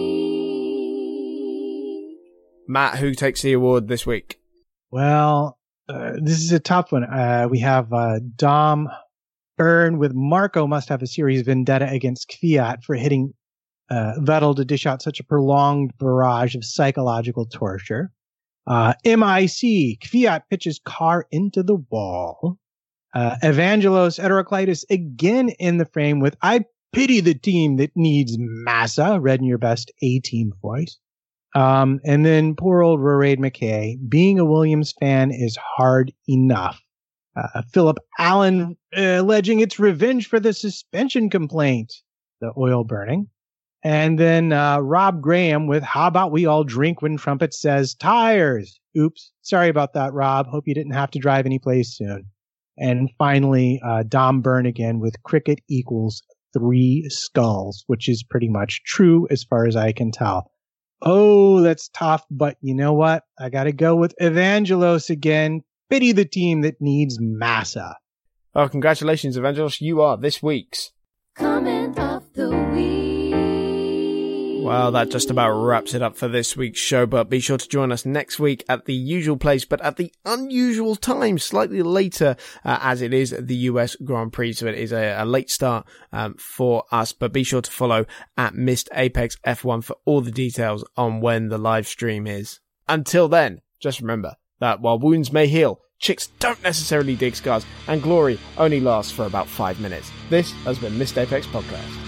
Matt, who takes the award this week? Well, uh, this is a tough one. Uh, we have uh, Dom Byrne with Marco must have a serious vendetta against Kvyat for hitting uh, Vettel to dish out such a prolonged barrage of psychological torture. Uh, M I C, Kvyat pitches car into the wall. Uh, Evangelos Heteroclitus again in the frame with, I pity the team that needs Massa, read in your best A-team voice. Um, and then poor old Roraid McKay, being a Williams fan is hard enough. Uh, Philip Allen uh, alleging it's revenge for the suspension complaint, the oil burning. And then uh, Rob Graham with, how about we all drink when Trumpet says tires? Oops. Sorry about that, Rob. Hope you didn't have to drive any place soon. And finally, uh, Dom Byrne again with cricket equals three skulls, which is pretty much true as far as I can tell. Oh, that's tough. But you know what? I got to go with Evangelos again. Pity the team that needs Massa. Oh, congratulations, Evangelos. You are this week's Comment of the Week. Well, that just about wraps it up for this week's show, but be sure to join us next week at the usual place, but at the unusual time, slightly later, uh, as it is the U S Grand Prix, so it is a, a late start um, for us, but be sure to follow at Missed Apex F one for all the details on when the live stream is. Until then, just remember that while wounds may heal, chicks don't necessarily dig scars, and glory only lasts for about five minutes. This has been Missed Apex Podcast.